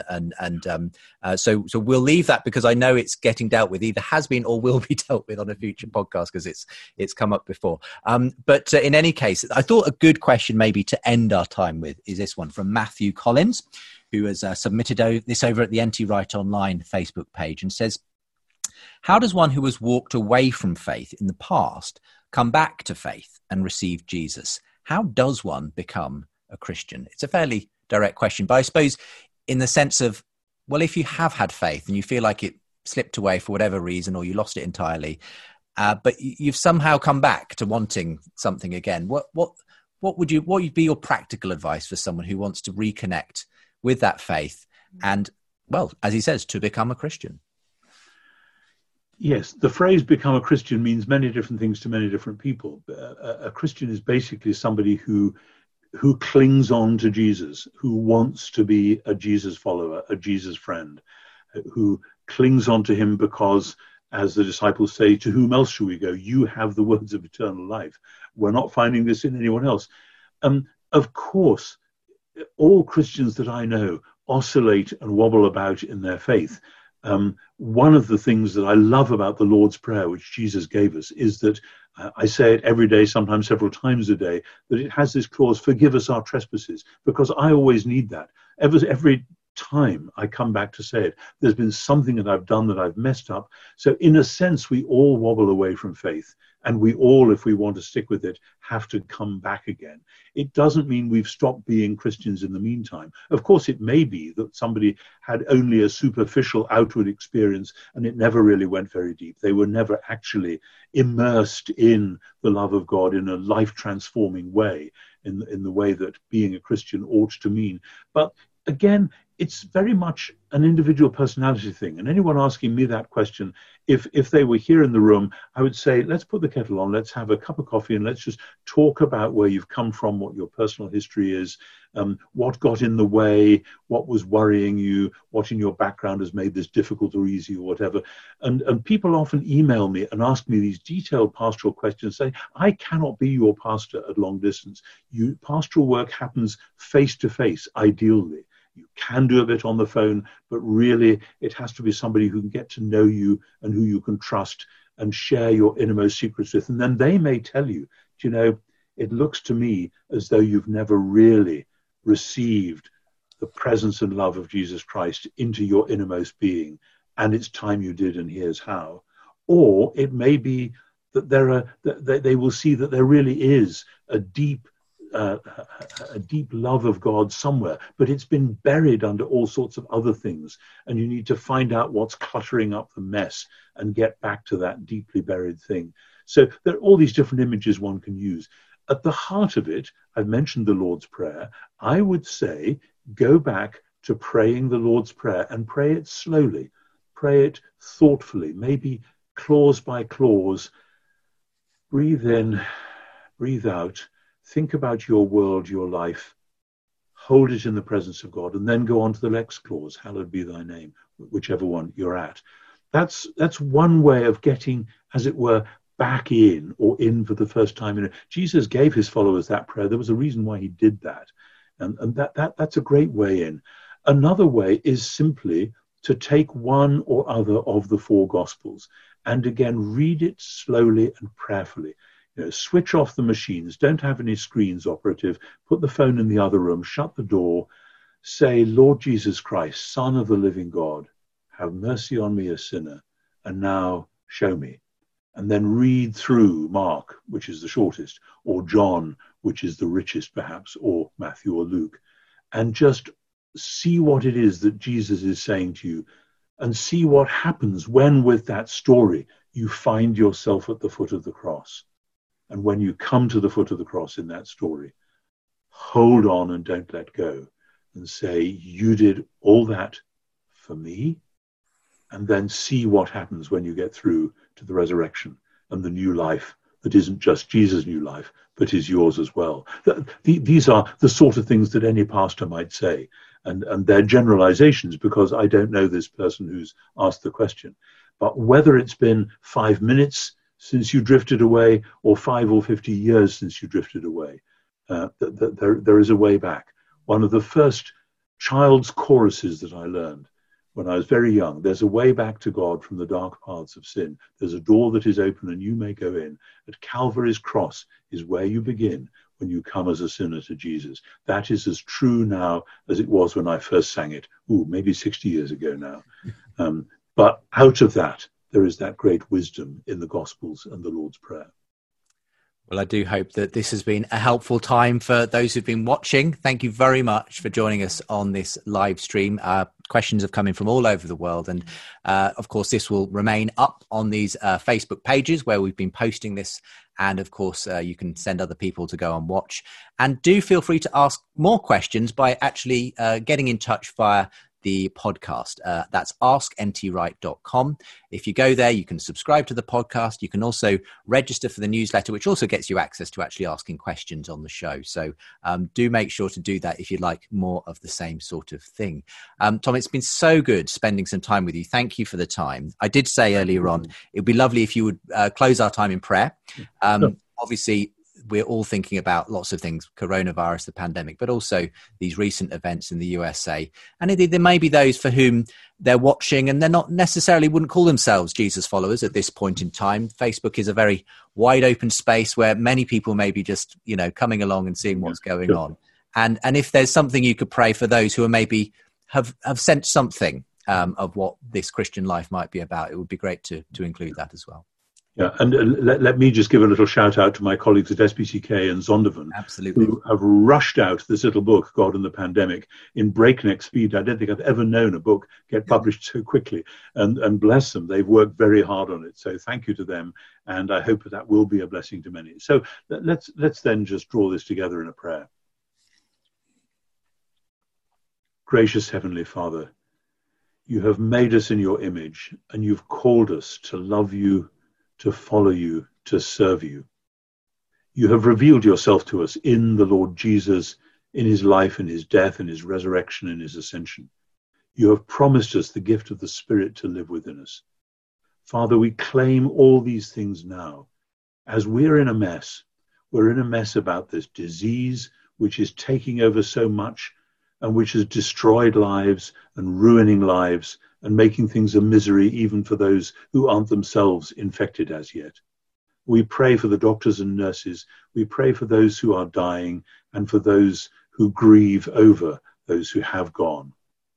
So we'll leave that because I know it's getting dealt with, either has been or will be dealt with on a future podcast because it's come up before. But in any case, I thought a good question maybe to end our time with is this one from Matthew Collins, who has submitted this over at the NT Wright Online Facebook page and says, how does one who has walked away from faith in the past come back to faith and receive Jesus? How does one become a Christian? It's a fairly direct question, but I suppose in the sense of, well, if you have had faith and you feel like it slipped away for whatever reason or you lost it entirely, but you've somehow come back to wanting something again, what would be your practical advice for someone who wants to reconnect with that faith and well, as he says, to become a Christian. Yes, the phrase become a Christian means many different things to many different people. A Christian is basically somebody who clings on to Jesus, who wants to be a Jesus follower, a Jesus friend, who clings on to him because, as the disciples say, to whom else shall we go? You have the words of eternal life. We're not finding this in anyone else. Of course, all Christians that I know oscillate and wobble about in their faith. One of the things that I love about the Lord's Prayer, which Jesus gave us, is that I say it every day, sometimes several times a day, that it has this clause, forgive us our trespasses, because I always need that. Every time I come back to say it, there's been something that I've done that I've messed up. So in a sense, we all wobble away from faith. And we all, if we want to stick with it, have to come back again. It doesn't mean we've stopped being Christians in the meantime. Of course, it may be that somebody had only a superficial outward experience and it never really went very deep. They were never actually immersed in the love of God in a life-transforming way, in the way that being a Christian ought to mean. But again, it's very much an individual personality thing. And anyone asking me that question, if they were here in the room, I would say, let's put the kettle on, let's have a cup of coffee, and let's just talk about where you've come from, what your personal history is, what got in the way, what was worrying you, what in your background has made this difficult or easy or whatever. And people often email me and ask me these detailed pastoral questions, saying, I cannot be your pastor at long distance. Pastoral work happens face to face, ideally. You can do a bit on the phone, but really it has to be somebody who can get to know you and who you can trust and share your innermost secrets with. And then they may tell you, it looks to me as though you've never really received the presence and love of Jesus Christ into your innermost being, and it's time you did, and here's how. Or it may be that they will see that there really is a deep love of God somewhere, but it's been buried under all sorts of other things, and you need to find out what's cluttering up the mess and get back to that deeply buried thing. So there are all these different images one can use. At the heart of it, I've mentioned the Lord's Prayer. I would say go back to praying the Lord's Prayer and pray it slowly, pray it thoughtfully, maybe clause by clause. Breathe in, breathe out. Think about your world, your life, hold it in the presence of God, and then go on to the next clause, hallowed be thy name, whichever one you're at. That's one way of getting, as it were, back in, or in for the first time. Jesus gave his followers that prayer. There was a reason why he did that. And that's a great way in. Another way is simply to take one or other of the four Gospels and again read it slowly and prayerfully. Switch off the machines, don't have any screens operative, put the phone in the other room, shut the door, say, Lord Jesus Christ, Son of the living God, have mercy on me, a sinner, and now show me. And then read through Mark, which is the shortest, or John, which is the richest perhaps, or Matthew or Luke, and just see what it is that Jesus is saying to you, and see what happens when, with that story, you find yourself at the foot of the cross. And when you come to the foot of the cross in that story, hold on and don't let go, and say, you did all that for me. And then see what happens when you get through to the resurrection and the new life that isn't just Jesus' new life, but is yours as well. These are the sort of things that any pastor might say. And they're generalizations, because I don't know this person who's asked the question. But whether it's been 5 minutes since you drifted away, or 5 or 50 years since you drifted away, there is a way back. One of the first child's choruses that I learned when I was very young, there's a way back to God from the dark paths of sin. There's a door that is open and you may go in. At Calvary's cross is where you begin when you come as a sinner to Jesus. That is as true now as it was when I first sang it, maybe 60 years ago now. But out of that, there is that great wisdom in the Gospels and the Lord's Prayer. Well, I do hope that this has been a helpful time for those who've been watching. Thank you very much for joining us on this live stream. Questions have come in from all over the world. And of course, this will remain up on these Facebook pages where we've been posting this. And of course, you can send other people to go and watch. And do feel free to ask more questions by actually getting in touch via the podcast. That's askntwright.com. If you go there, you can subscribe to the podcast. You can also register for the newsletter, which also gets you access to actually asking questions on the show. So do make sure to do that if you'd like more of the same sort of thing. Tom, it's been so good spending some time with you. Thank you for the time. I did say earlier on, it would be lovely if you would close our time in prayer. Obviously, we're all thinking about lots of things, coronavirus, the pandemic, but also these recent events in the USA. And indeed, there may be those for whom they're watching and they're not necessarily wouldn't call themselves Jesus followers at this point in time. Facebook is a very wide open space where many people may be just, coming along and seeing what's going on. And if there's something you could pray for those who are maybe have sensed something of what this Christian life might be about, it would be great to include that as well. Yeah, and let me just give a little shout out to my colleagues at SPCK and Zondervan, absolutely, who have rushed out this little book, God and the Pandemic, in breakneck speed. I don't think I've ever known a book get published so quickly, and bless them, they've worked very hard on it. So thank you to them, and I hope that will be a blessing to many. So let's then just draw this together in a prayer. Gracious Heavenly Father, you have made us in your image, and you've called us to love you, to follow you, to serve you. You have revealed yourself to us in the Lord Jesus, in his life, in his death, in his resurrection, in his ascension. You have promised us the gift of the Spirit to live within us. Father, we claim all these things now. As we're in a mess about this disease which is taking over so much and which has destroyed lives and ruining lives and making things a misery even for those who aren't themselves infected as yet. We pray for the doctors and nurses. We pray for those who are dying and for those who grieve over those who have gone.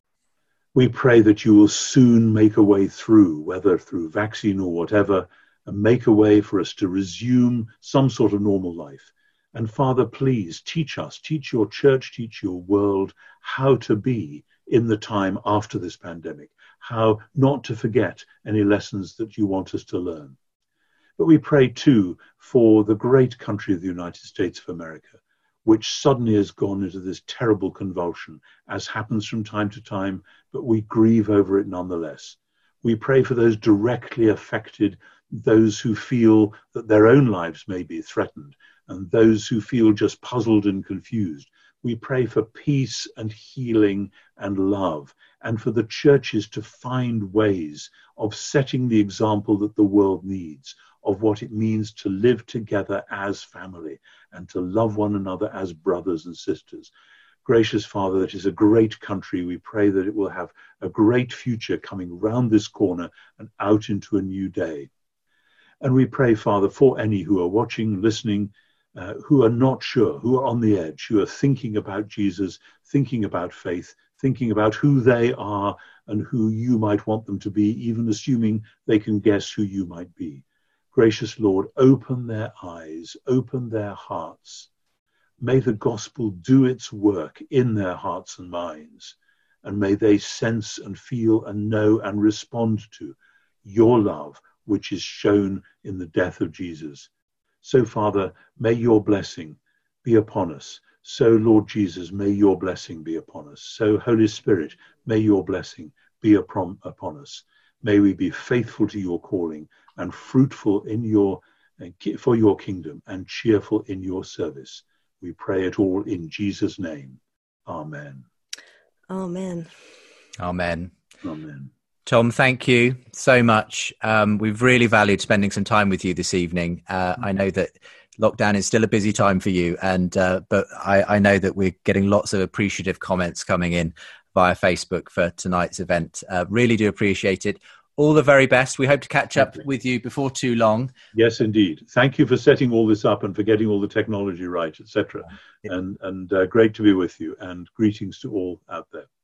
We pray that you will soon make a way through, whether through vaccine or whatever, and make a way for us to resume some sort of normal life. And Father, please teach us, teach your church, teach your world how to be in the time after this pandemic, how not to forget any lessons that you want us to learn. But we pray too for the great country of the United States of America, which suddenly has gone into this terrible convulsion, as happens from time to time, but we grieve over it nonetheless. We pray for those directly affected, those who feel that their own lives may be threatened, and those who feel just puzzled and confused. We pray for peace and healing and love, and for the churches to find ways of setting the example that the world needs, of what it means to live together as family and to love one another as brothers and sisters. Gracious Father, it is a great country. We pray that it will have a great future coming round this corner and out into a new day. And we pray, Father, for any who are watching, listening, who are not sure, who are on the edge, who are thinking about Jesus, thinking about faith, thinking about who they are and who you might want them to be, even assuming they can guess who you might be. Gracious Lord, open their eyes, open their hearts. May the gospel do its work in their hearts and minds, and may they sense and feel and know and respond to your love, which is shown in the death of Jesus. So, Father, may your blessing be upon us. So, Lord Jesus, may your blessing be upon us. So, Holy Spirit, may your blessing be upon us. May we be faithful to your calling and fruitful for your kingdom and cheerful in your service. We pray it all in Jesus' name. Amen. Amen. Amen. Amen. Tom, thank you so much. We've really valued spending some time with you this evening. I know that lockdown is still a busy time for you, but I know that we're getting lots of appreciative comments coming in via Facebook for tonight's event. Really do appreciate it. All the very best. We hope to catch up with you before too long. Yes, indeed. Thank you for setting all this up and for getting all the technology right, etc. And great to be with you, and greetings to all out there.